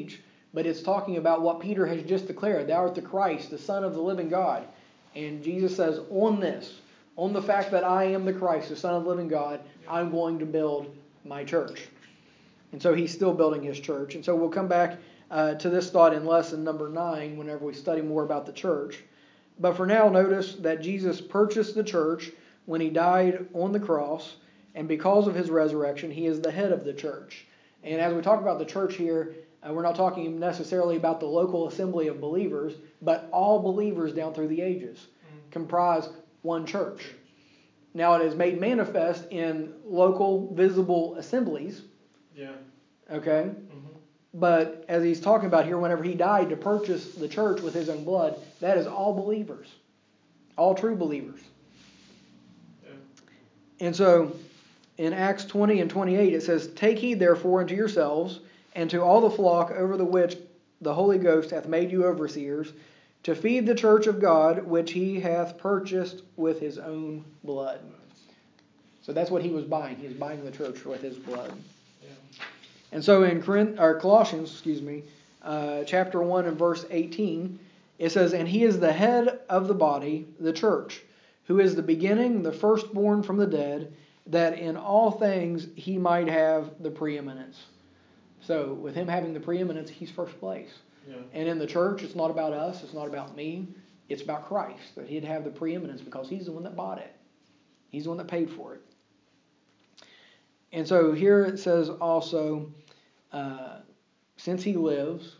but it's talking about what Peter has just declared. Thou art the Christ, the Son of the living God. And Jesus says, on this, on the fact that I am the Christ, the Son of the living God, I'm going to build my church. And so he's still building his church. And so we'll come back uh, to this thought in lesson number nine whenever we study more about the church. But for now, notice that Jesus purchased the church when he died on the cross. And because of his resurrection, he is the head of the church. And as we talk about the church here, uh, we're not talking necessarily about the local assembly of believers, but all believers down through the ages mm-hmm. comprise one church. Now it is made manifest in local visible assemblies. Yeah. Okay? Mm-hmm. But as he's talking about here, whenever he died to purchase the church with his own blood, that is all believers. All true believers. Yeah. And so in Acts twenty and twenty-eight it says, Take heed therefore unto yourselves and to all the flock over the which the Holy Ghost hath made you overseers, to feed the church of God which he hath purchased with his own blood. So that's what he was buying. He was buying the church with his blood. Yeah. And so in Corinth, or Colossians, excuse me, uh, chapter one and verse eighteen, it says, And he is the head of the body, the church, who is the beginning, the firstborn from the dead, that in all things he might have the preeminence. So with him having the preeminence, he's first place. Yeah. And in the church, it's not about us, it's not about me, it's about Christ, that he'd have the preeminence because he's the one that bought it. He's the one that paid for it. And so here it says also, uh, since he lives,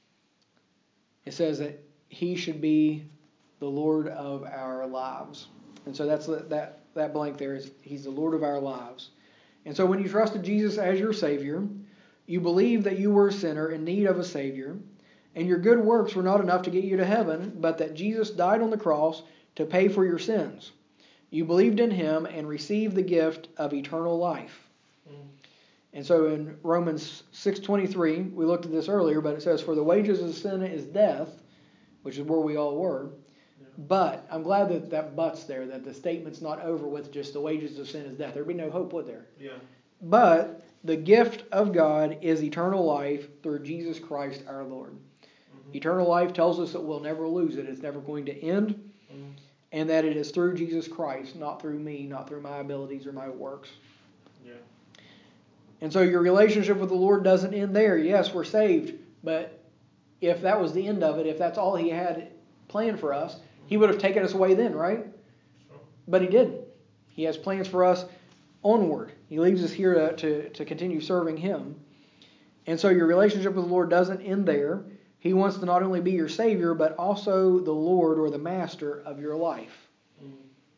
it says that he should be the Lord of our lives. And so that's that that blank there is he's the Lord of our lives. And so when you trusted Jesus as your Savior, you believed that you were a sinner in need of a Savior, and your good works were not enough to get you to heaven, but that Jesus died on the cross to pay for your sins. You believed in him and received the gift of eternal life. Mm. And so in Romans six twenty-three, we looked at this earlier, but it says, For the wages of sin is death, which is where we all were. Yeah. But I'm glad that that but's there, that the statement's not over with just the wages of sin is death. There'd be no hope, would there? Yeah. But the gift of God is eternal life through Jesus Christ our Lord. Mm-hmm. Eternal life tells us that we'll never lose it. It's never going to end. Mm-hmm. And that it is through Jesus Christ, not through me, not through my abilities or my works. Yeah. And so your relationship with the Lord doesn't end there. Yes, we're saved. But if that was the end of it, if that's all he had planned for us, he would have taken us away then, right? Sure. But he didn't. He has plans for us onward. He leaves us here to, to, to continue serving him. And so your relationship with the Lord doesn't end there. He wants to not only be your Savior, but also the Lord or the Master of your life. Mm.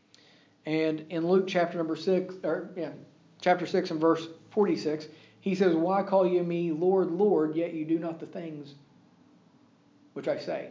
And in Luke chapter number six, or yeah, chapter six and verse forty-six, he says, Why call you me Lord, Lord, yet you do not the things which I say?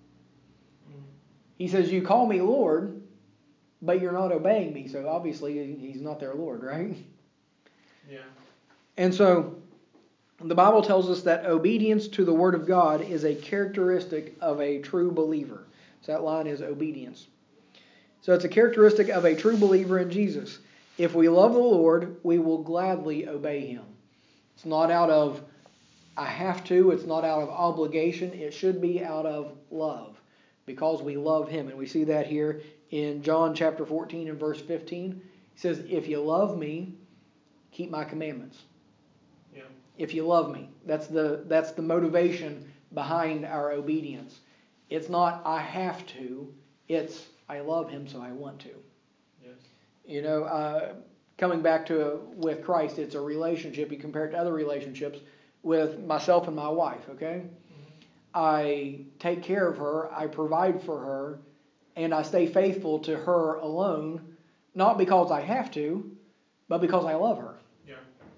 Mm. He says, you call me Lord, but you're not obeying me. So obviously he's not their Lord, right? Yeah. And so the Bible tells us that obedience to the Word of God is a characteristic of a true believer. So that line is obedience. So it's a characteristic of a true believer in Jesus. If we love the Lord, we will gladly obey him. It's not out of, I have to. It's not out of obligation. It should be out of love because we love him. And we see that here in John chapter fourteen and verse fifteen. He says, if you love me, keep my commandments. Yeah. If you love me. That's the that's the motivation behind our obedience. It's not I have to. It's I love him, so I want to. Yes. You know, uh, coming back to a, with Christ, it's a relationship. You compare it to other relationships with myself and my wife, okay? Mm-hmm. I take care of her. I provide for her. And I stay faithful to her alone, not because I have to, but because I love her. Yeah.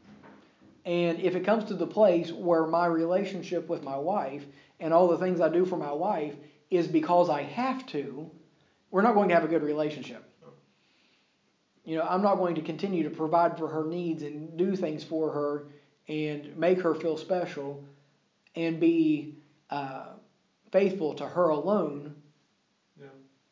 And if it comes to the place where my relationship with my wife and all the things I do for my wife is because I have to, we're not going to have a good relationship. No. You know, I'm not going to continue to provide for her needs and do things for her and make her feel special and be uh, faithful to her alone. Yeah.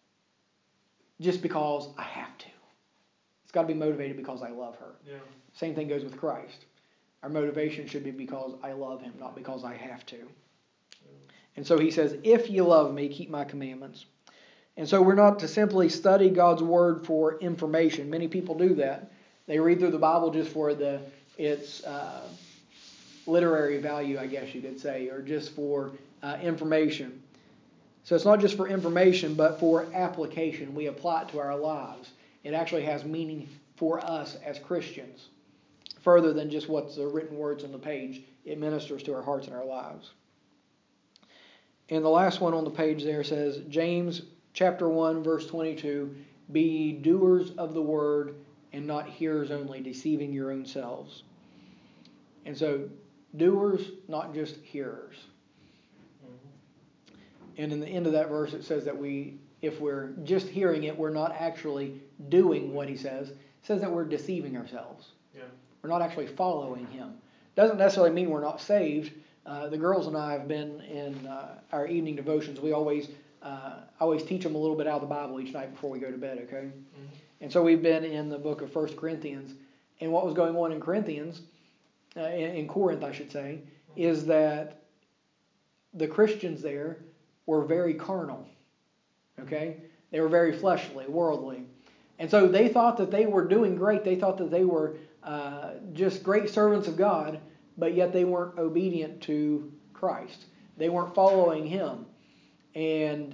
Just because I have to. It's got to be motivated because I love her. Yeah. Same thing goes with Christ. Our motivation should be because I love him, not because I have to. And so he says, if you love me, keep my commandments. And so we're not to simply study God's word for information. Many people do that. They read through the Bible just for the its uh, literary value, I guess you could say, or just for uh, information. So it's not just for information, but for application. We apply it to our lives. It actually has meaning for us as Christians, further than just what's the written words on the page. It ministers to our hearts and our lives. And the last one on the page there says, James chapter one, verse twenty-two, be ye doers of the word and not hearers only, deceiving your own selves. And so, doers, not just hearers. Mm-hmm. And in the end of that verse, it says that we, if we're just hearing it, we're not actually doing what he says. It says that we're deceiving ourselves. Yeah. We're not actually following him. Doesn't necessarily mean we're not saved. Uh, the girls and I have been in uh, our evening devotions. We always uh, always teach them a little bit out of the Bible each night before we go to bed, okay? Mm-hmm. And so we've been in the book of First Corinthians. And what was going on in Corinthians, uh, in, in Corinth, I should say, mm-hmm. is that the Christians there were very carnal, okay? They were very fleshly, worldly. And so they thought that they were doing great. They thought that they were uh, just great servants of God, but yet they weren't obedient to Christ. They weren't following him. And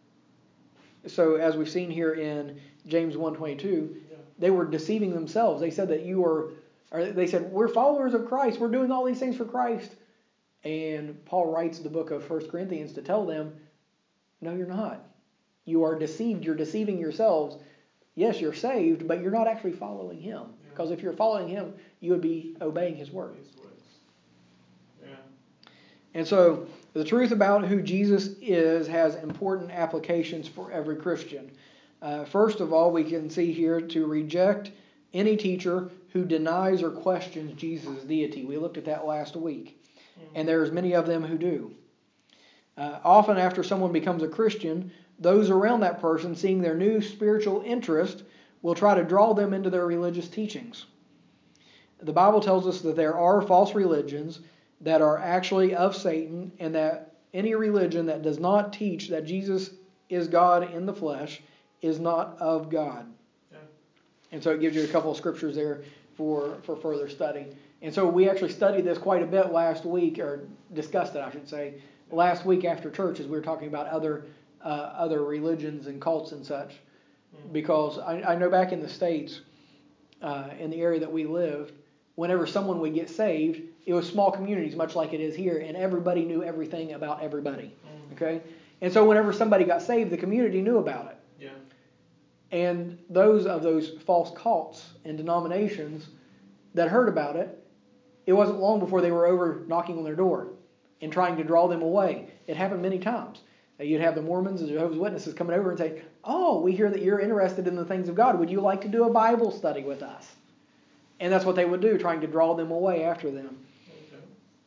so as we've seen here in James one twenty-two, yeah. they were deceiving themselves. They said that you were, or they said, we're followers of Christ. We're doing all these things for Christ. And Paul writes the book of First Corinthians to tell them, no, you're not. You are deceived. You're deceiving yourselves. Yes, you're saved, but you're not actually following him. Yeah. Because if you're following him, you would be obeying his word. His words. Yeah. And so the truth about who Jesus is has important applications for every Christian. Uh, first of all, we can see here to reject any teacher who denies or questions Jesus' deity. We looked at that last week. Mm-hmm. And there's many of them who do. Uh, often after someone becomes a Christian, those around that person, seeing their new spiritual interest, will try to draw them into their religious teachings. The Bible tells us that there are false religions that are actually of Satan, and that any religion that does not teach that Jesus is God in the flesh is not of God. Yeah. And so it gives you a couple of scriptures there for, for further study. And so we actually studied this quite a bit last week, or discussed it, I should say, last week after church as we were talking about other uh, other religions and cults and such. Mm. Because I, I know back in the States, uh, in the area that we lived, whenever someone would get saved, it was small communities, much like it is here, and everybody knew everything about everybody. Mm. Okay? And so whenever somebody got saved, the community knew about it. Yeah. And those of those false cults and denominations that heard about it, it wasn't long before they were over knocking on their door and trying to draw them away. It happened many times. You'd have the Mormons and Jehovah's Witnesses coming over and say, oh, we hear that you're interested in the things of God. Would you like to do a Bible study with us? And that's what they would do, trying to draw them away after them. Okay.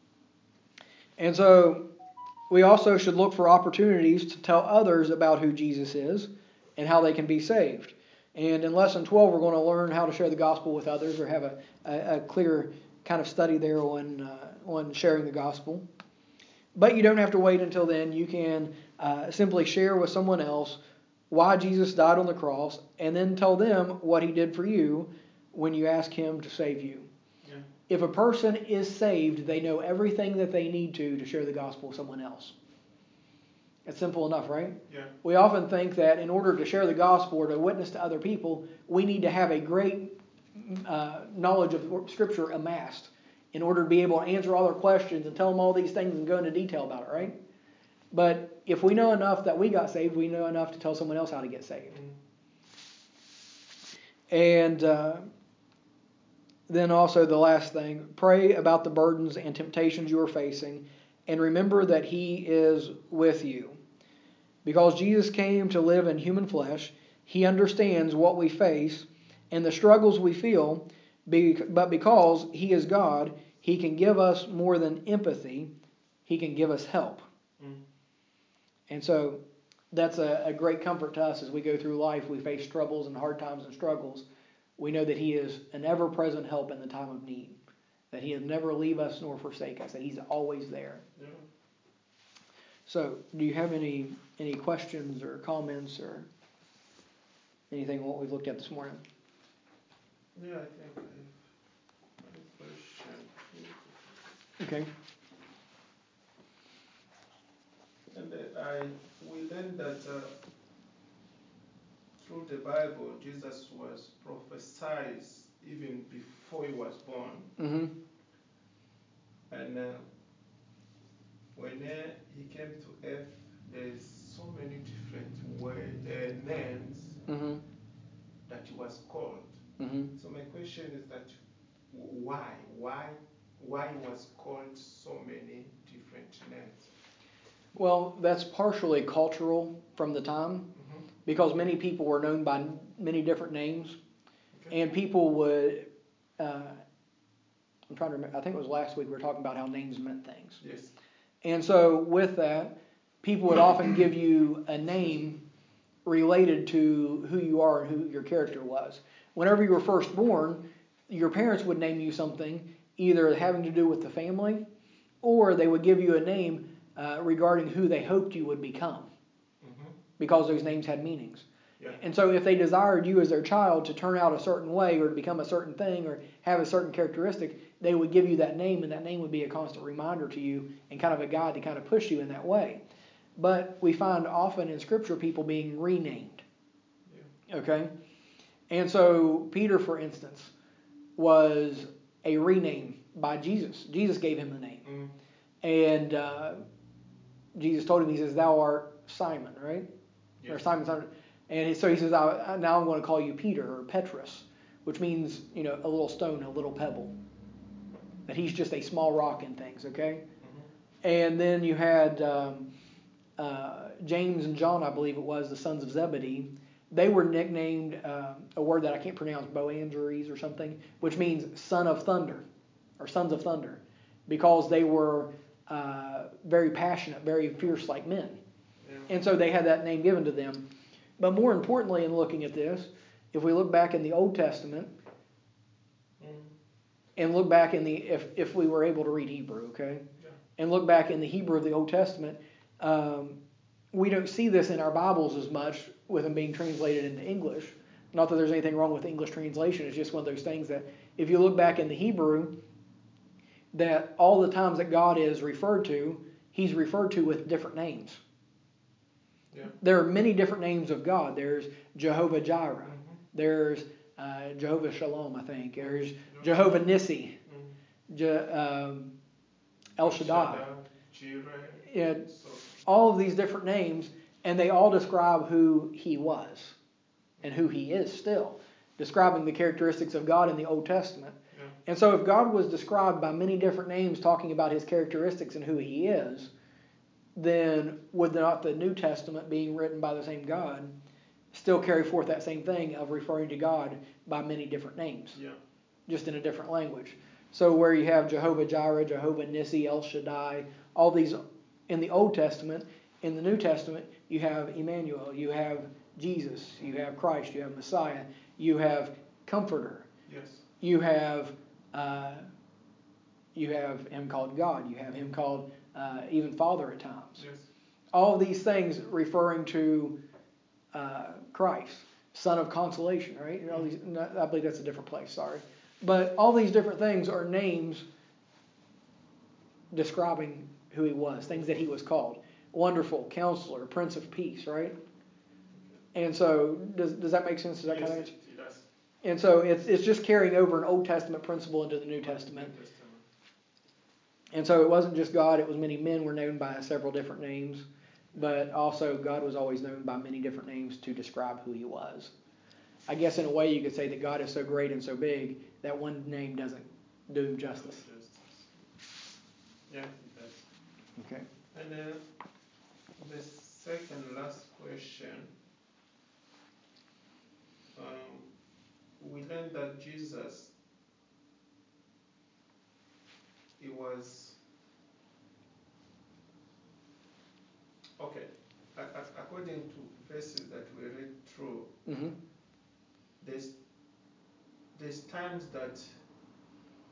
And so we also should look for opportunities to tell others about who Jesus is and how they can be saved. And in Lesson twelve, we're going to learn how to share the gospel with others, or have a, a, a clear kind of study there on, uh, on sharing the gospel. But you don't have to wait until then. You can uh, simply share with someone else why Jesus died on the cross, and then tell them what he did for you when you ask him to save you. Yeah. If a person is saved, they know everything that they need to to share the gospel with someone else. It's simple enough, right? Yeah. We often think that in order to share the gospel or to witness to other people, we need to have a great uh, knowledge of Scripture amassed in order to be able to answer all their questions and tell them all these things and go into detail about it, right? But if we know enough that we got saved, we know enough to tell someone else how to get saved. Mm-hmm. And uh, then also the last thing, pray about the burdens and temptations you are facing, and remember that he is with you. Because Jesus came to live in human flesh, he understands what we face and the struggles we feel, but because he is God, he can give us more than empathy. He can give us help. Mm. And so that's a, a great comfort to us as we go through life. We face troubles and hard times and struggles. We know that he is an ever-present help in the time of need. That he will never leave us nor forsake us. That he's always there. Yeah. So, do you have any any questions or comments or anything on what we've looked at this morning? Yeah, I think I have one question. Okay. And uh, I we learned that uh, through the Bible, Jesus was prophesied even before he was born. Mm-hmm. And uh, when uh, he came to earth, there's so many different way, uh, names Mm-hmm. that he was called. Mm-hmm. So my question is that why? Why? Why he was called so many different names? Well, that's partially cultural from the time, Mm-hmm. because many people were known by many different names, Okay. and people would. Uh, I'm trying to remember. I think it was last week we were talking about how names meant things. Yes. And so with that, people would often give you a name related to who you are and who your character was. Whenever you were first born, your parents would name you something either having to do with the family, or they would give you a name uh, regarding who they hoped you would become, Mm-hmm. because those names had meanings. Yeah. And so if they desired you as their child to turn out a certain way or to become a certain thing or have a certain characteristic, they would give you that name, and that name would be a constant reminder to you and kind of a guide to kind of push you in that way. But we find often in Scripture people being renamed. Yeah. Okay? And so Peter, for instance, was a rename by Jesus. Jesus gave him the name. Mm. And uh, Jesus told him, he says, "Thou art Simon," right? Yes. Or Simon, Simon. And he, so he says, I, now I'm going to call you Peter, or Petrus, which means, you know, a little stone, a little pebble. That he's just a small rock in things, okay? Mm-hmm. And then you had um, uh, James and John, I believe it was, the sons of Zebedee. They were nicknamed um, a word that I can't pronounce, Boanerges or something, which means son of thunder, or sons of thunder, because they were uh, very passionate, very fierce like men. Yeah. And so they had that name given to them. But more importantly, in looking at this, if we look back in the Old Testament, Mm. and look back in the, if, if we were able to read Hebrew, okay, Yeah. and look back in the Hebrew of the Old Testament, um, we don't see this in our Bibles as much with them being translated into English. Not that there's anything wrong with English translation. It's just one of those things that if you look back in the Hebrew, that all the times that God is referred to, he's referred to with different names. Yeah. There are many different names of God. There's Jehovah Jireh. Mm-hmm. There's uh, Jehovah Shalom, I think. There's Jehovah Nissi. Mm-hmm. Je, um, El Shaddai. Jireh. Yeah, So, all of these different names, and they all describe who he was and who he is still, describing the characteristics of God in the Old Testament. yeah. And so if God was described by many different names talking about his characteristics and who he is, then would not the New Testament, being written by the same God, still carry forth that same thing of referring to God by many different names, Yeah. just in a different language? So where you have Jehovah Jireh, Jehovah Nissi, El Shaddai, all these in the Old Testament, in the New Testament, you have Emmanuel, you have Jesus, you have Christ, you have Messiah, you have Comforter, Yes. you have uh, you have him called God, you have him called uh, even Father at times. Yes. All of these things referring to uh, Christ, Son of Consolation, right? All these, no, I believe that's a different place, sorry. But all these different things are names describing who he was, things that he was called. Wonderful, Counselor, Prince of Peace, right? Okay. And so, does does that make sense? Does that Yes, kind of it, it does. And so it's it's just carrying over an Old Testament principle into the New Testament. New Testament. And so it wasn't just God, it was many men were known by several different names, but also God was always known by many different names to describe who he was. I guess in a way you could say that God is so great and so big that one name doesn't do him justice. Yeah, it does. Okay. And uh, the second last question, um, we learned that Jesus, he was, okay, a- a- according to verses that we read through, Mm-hmm. there's, there's times that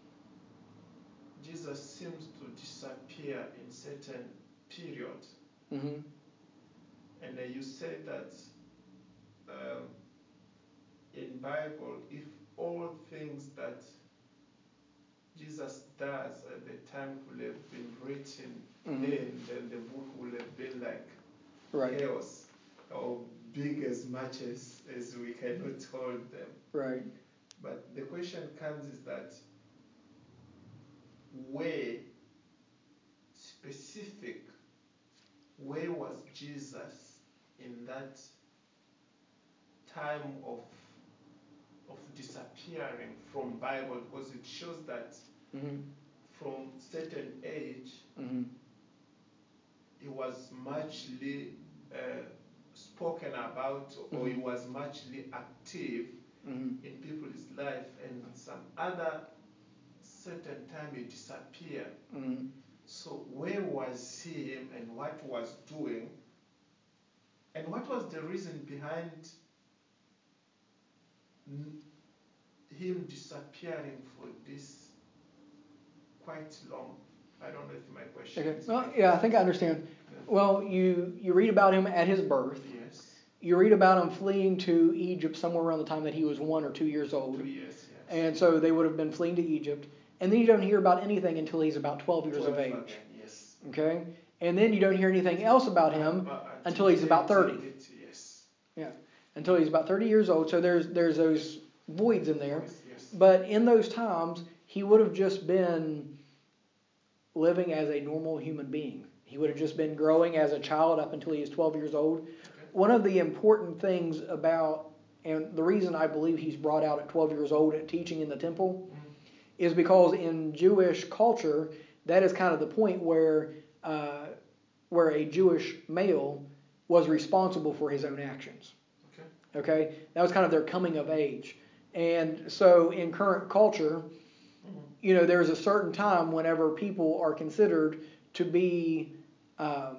Jesus seems to disappear in certain periods. Mm-hmm. And uh, you said that um, in Bible, if all things that Jesus does at the time would have been written, Mm-hmm. then then the book would have been like Right. chaos, or big as much as, as we cannot hold them. Right. But the question comes is that where specific, where was Jesus in that time of of disappearing from Bible? Because it shows that Mm-hmm. from certain age, Mm-hmm. he was muchly uh, spoken about, or Mm-hmm. he was muchly active Mm-hmm. in people's life, and some other certain time he disappeared. Mm-hmm. So where was he and what was doing, and what was the reason behind him disappearing for this quite long? I don't know if my question Okay. is Well, making yeah, I sense. think I understand. Yeah. Well, you you read about him at his birth. Yes. You read about him fleeing to Egypt somewhere around the time that he was one or two years old. Two years, yes. And so they would have been fleeing to Egypt. And then you don't hear about anything until he's about twelve years of age. Again, yes. Okay? And then you don't hear anything else about him Uh, uh, until he's about thirty. It, yes. Yeah. Until he's about thirty years old. So there's there's those voids in there. Yes, yes. But in those times, he would have just been living as a normal human being. He would have just been growing as a child up until he was twelve years old. Okay. One of the important things about, and the reason I believe he's brought out at twelve years old at teaching in the temple, mm-hmm. is because in Jewish culture, that is kind of the point where uh, where a Jewish male was responsible for his own actions. Okay. Okay? That was kind of their coming of age. And so in current culture, mm-hmm. you know, there's a certain time whenever people are considered to be um,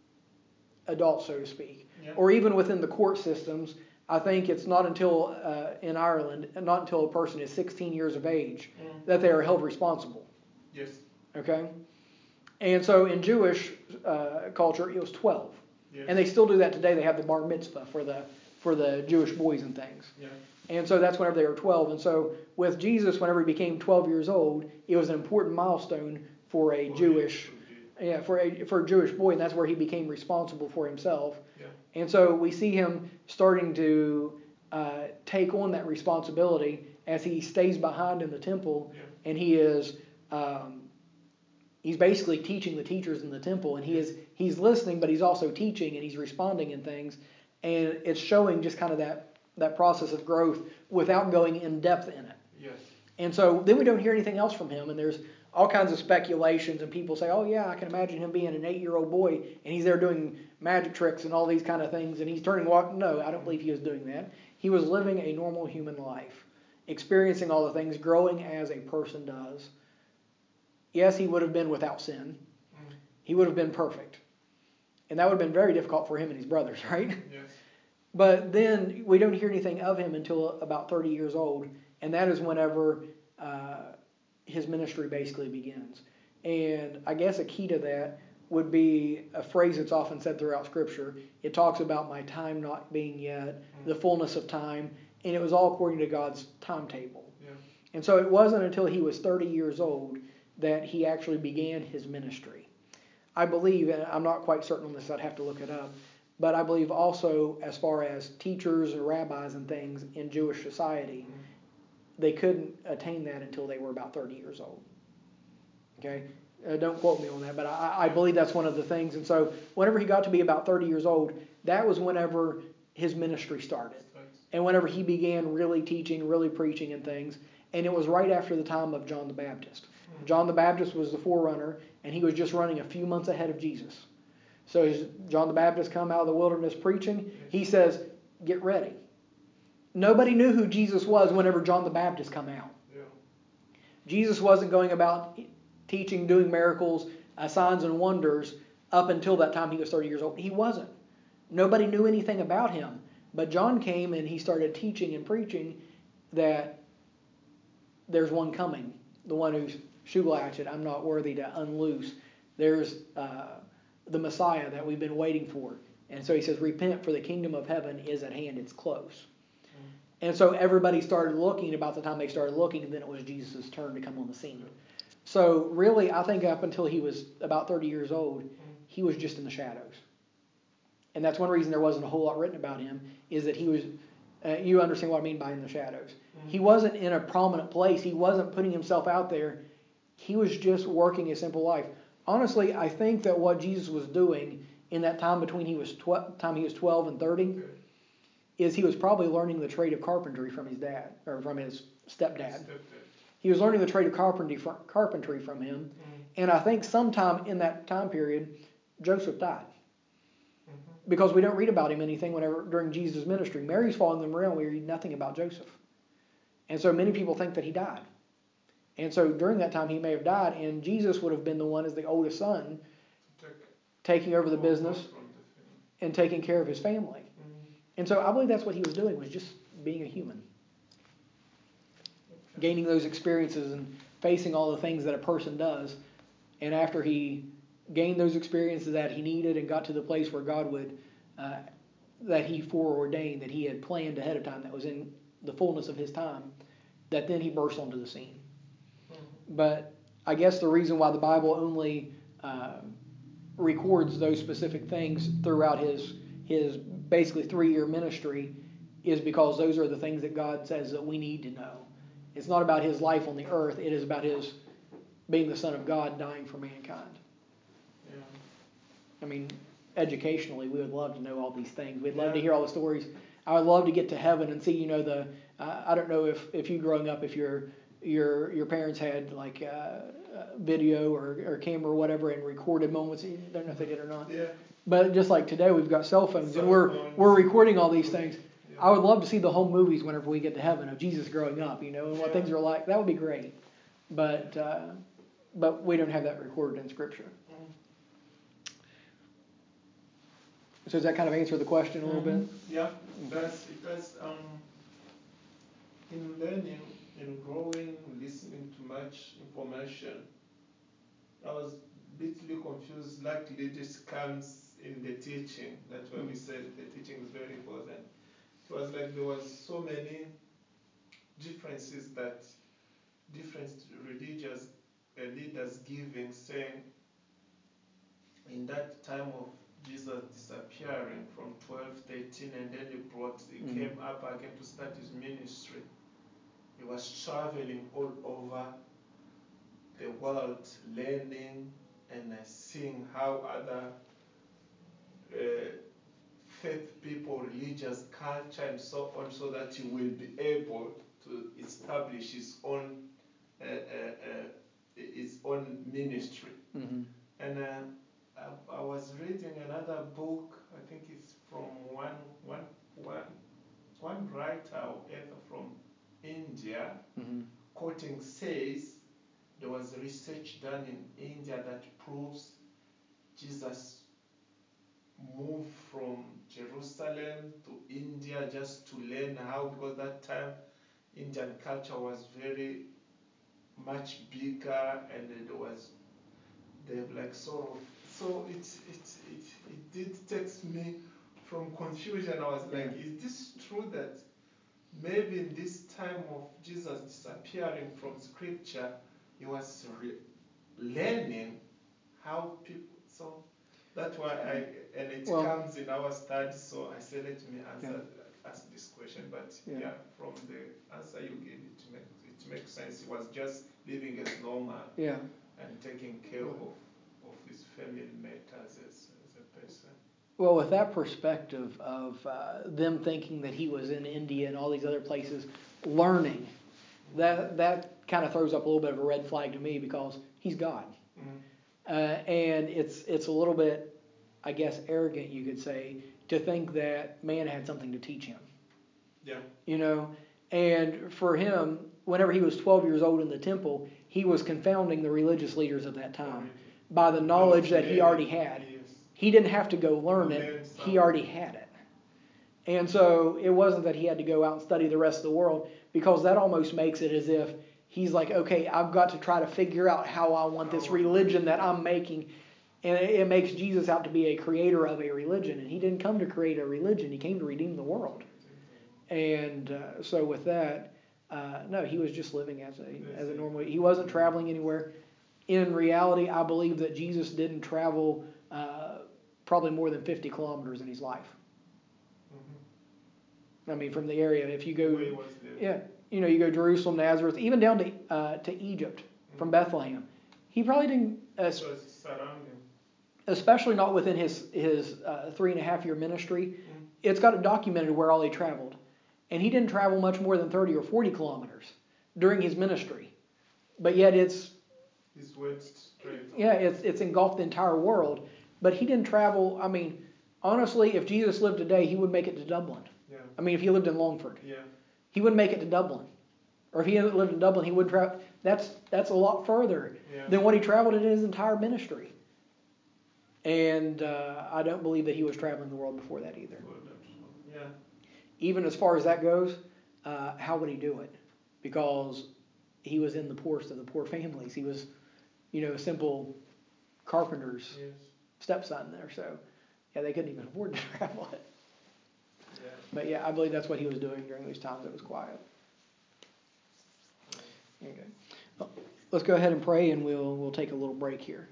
adults, so to speak. Yep. Or even within the court systems, I think it's not until, uh, in Ireland, not until a person is sixteen years of age mm-hmm. that they are held responsible. Yes. Okay? And so in Jewish uh, culture, it was twelve. Yes. And they still do that today. They have the bar mitzvah for the for the Jewish boys and things. Yeah. And so that's whenever they were twelve. And so with Jesus, whenever he became twelve years old, it was an important milestone for a for Jewish, you, yeah, for a for a Jewish boy, and that's where he became responsible for himself. Yeah. And so we see him starting to uh, take on that responsibility as he stays behind in the temple, yeah. and he is um, he's basically teaching the teachers in the temple, and he is he's listening, but he's also teaching and he's responding in things, and it's showing just kind of that. that process of growth without going in depth in it. Yes. And so then we don't hear anything else from him, and there's all kinds of speculations, and people say, oh yeah, I can imagine him being an eight-year-old boy, and he's there doing magic tricks and all these kind of things, and he's turning walk. No, I don't believe he was doing that. He was living a normal human life, experiencing all the things, growing as a person does. Yes, he would have been without sin. Mm. He would have been perfect. And that would have been very difficult for him and his brothers, right? Yes. But then we don't hear anything of him until about thirty years old, and that is whenever uh, his ministry basically begins. And I guess a key to that would be a phrase that's often said throughout Scripture. It talks about my time not being yet, the fullness of time, and it was all according to God's timetable. Yeah. And so it wasn't until he was thirty years old that he actually began his ministry. I believe, and I'm not quite certain on this, I'd have to look it up, but I believe also as far as teachers and rabbis and things in Jewish society, mm-hmm. they couldn't attain that until they were about thirty years old. Okay? Uh, don't quote me on that, but I, I believe that's one of the things. And so whenever he got to be about thirty years old, that was whenever his ministry started. And whenever he began really teaching, really preaching and things. And it was right after the time of John the Baptist. Mm-hmm. John the Baptist was the forerunner, and he was just running a few months ahead of Jesus. So as John the Baptist come out of the wilderness preaching, he says, get ready. Nobody knew who Jesus was whenever John the Baptist come out. Yeah. Jesus wasn't going about teaching, doing miracles, uh, signs and wonders up until that time he was thirty years old. He wasn't. Nobody knew anything about him. But John came and he started teaching and preaching that there's one coming, the one whose shoe latchet I'm not worthy to unloose. There's... Uh, the Messiah that we've been waiting for. And so he says, repent, for the kingdom of heaven is at hand. It's close. Mm. And so everybody started looking. About the time they started looking, and then it was Jesus' turn to come on the scene. So really, I think up until he was about thirty years old, he was just in the shadows. And that's one reason there wasn't a whole lot written about him, is that he was, uh, you understand what I mean by in the shadows. Mm-hmm. He wasn't in a prominent place. He wasn't putting himself out there. He was just working a simple life. Honestly, I think that what Jesus was doing in that time between he was tw- time he was twelve and thirty is he was probably learning the trade of carpentry from his dad, or from his stepdad. He was learning the trade of carpentry from, carpentry from him. Mm-hmm. And I think sometime in that time period, Joseph died. Mm-hmm. Because we don't read about him anything whenever during Jesus' ministry. Mary's following them around. We read nothing about Joseph. And so many people think that he died. And so during that time he may have died, and Jesus would have been the one as the oldest son taking over the business and taking care of his family. Mm-hmm. And so I believe that's what he was doing, was just being a human. Okay. Gaining those experiences and facing all the things that a person does. And after he gained those experiences that he needed and got to the place where God would, uh, that he foreordained, that he had planned ahead of time, that was in the fullness of his time, that then he burst onto the scene. Mm-hmm. But I guess the reason why the Bible only uh, records those specific things throughout his his basically three-year ministry is because those are the things that God says that we need to know. It's not about his life on the earth. It is about his being the Son of God, dying for mankind. Yeah. I mean, educationally, we would love to know all these things. We'd love yeah. to hear all the stories. I would love to get to heaven and see, you know, the. Uh, I don't know if, if you growing up, if your your your parents had like uh, video or, or camera or whatever and recorded moments. I don't know if they did or not. Yeah. But just like today, we've got cell phones cell and we're phones. we're recording all these things. Yeah. I would love to see the home movies whenever we get to heaven of Jesus growing up, you know, and what yeah. things are like. That would be great. But uh, but we don't have that recorded in Scripture. Mm-hmm. So does that kind of answer the question a little mm-hmm. bit? Yeah, it does. It does. Um, in learning, in growing, listening to much information, I was a bitly confused. Luckily, this comes in the teaching. That's why mm-hmm. we said the teaching is very important. It was like there was so many differences that different religious uh, leaders giving, saying in that time of Jesus disappearing from twelve, thirteen, and then he brought, he mm-hmm. came up again to start his ministry. He was traveling all over the world, learning and uh, seeing how other uh, faith people, religious culture, and so on, so that he will be able to establish his own uh, uh, uh, his own ministry. Mm-hmm. And uh, I, I was reading another book. I think it's from one one one one writer or author from India, mm-hmm. quoting says there was research done in India that proves Jesus moved from Jerusalem to India just to learn how, because that time Indian culture was very much bigger, and there was they like sort of so it it it it did take me from confusion. I was like, yeah. Is this true that maybe in this time of Jesus disappearing from Scripture, he was re- learning how people. So that's why I and it well, comes in our study. So I said, let me answer yeah. ask this question. But yeah. yeah, from the answer you gave, it makes it makes sense. He was just living as normal. Yeah. And taking care of, of his family matters as, as a person. Well, with that perspective of uh, them thinking that he was in India and all these other places learning, that that kind of throws up a little bit of a red flag to me, because he's God. Mm-hmm. Uh, and it's it's a little bit, I guess, arrogant, you could say, to think that man had something to teach him. Yeah. You know, and for him, whenever he was twelve years old in the temple, he was confounding the religious leaders of that time by the knowledge that he already had. He didn't have to go learn it. He already had it. And so it wasn't that he had to go out and study the rest of the world, because that almost makes it as if he's like, okay, I've got to try to figure out how I want this religion that I'm making. And it, it makes Jesus out to be a creator of a religion. And he didn't come to create a religion. He came to redeem the world. And uh, so with that, uh, no, he was just living as a as a normal. He wasn't traveling anywhere. In reality, I believe that Jesus didn't travel uh, probably more than fifty kilometers in his life. Mm-hmm. I mean, from the area, if you go, yeah, you know, you go Jerusalem, Nazareth, even down to uh, to Egypt mm-hmm. from Bethlehem, he probably didn't. Uh, so it's surrounding. Especially not within his his uh, three and a half year ministry. Mm-hmm. It's got it documented where all he traveled. And he didn't travel much more than thirty or forty kilometers during his ministry. But yet it's... He's went straight. Yeah, it's it's engulfed the entire world. But he didn't travel... I mean, honestly, if Jesus lived today, he would make it to Dublin. Yeah. I mean, if he lived in Longford. Yeah. He wouldn't make it to Dublin. Or if he lived in Dublin, he wouldn't travel... That's, that's a lot further yeah. than what he traveled in his entire ministry. And uh, I don't believe that he was traveling the world before that either. Yeah. Even as far as that goes, uh, how would he do it? Because he was in the poorest of the poor families. He was, you know, a simple carpenter's yes. stepson there. So, yeah, they couldn't even afford to travel it. Yeah. But, yeah, I believe that's what he was doing during these times it was quiet. Okay. Well, let's go ahead and pray, and we'll we'll take a little break here.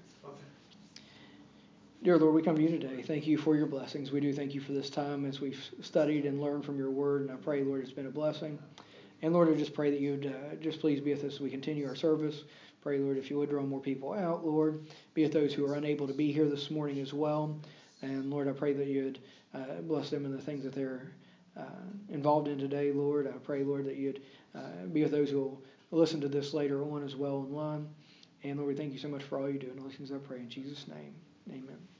Dear Lord, we come to you today. Thank you for your blessings. We do thank you for this time as we've studied and learned from your word. And I pray, Lord, it's been a blessing. And Lord, I just pray that you would uh, just please be with us as we continue our service. Pray, Lord, if you would draw more people out, Lord. Be with those who are unable to be here this morning as well. And Lord, I pray that you would uh, bless them in the things that they're uh, involved in today, Lord. I pray, Lord, that you'd uh, be with those who will listen to this later on as well online. And Lord, we thank you so much for all you do. And all these things I pray in Jesus' name. Amen.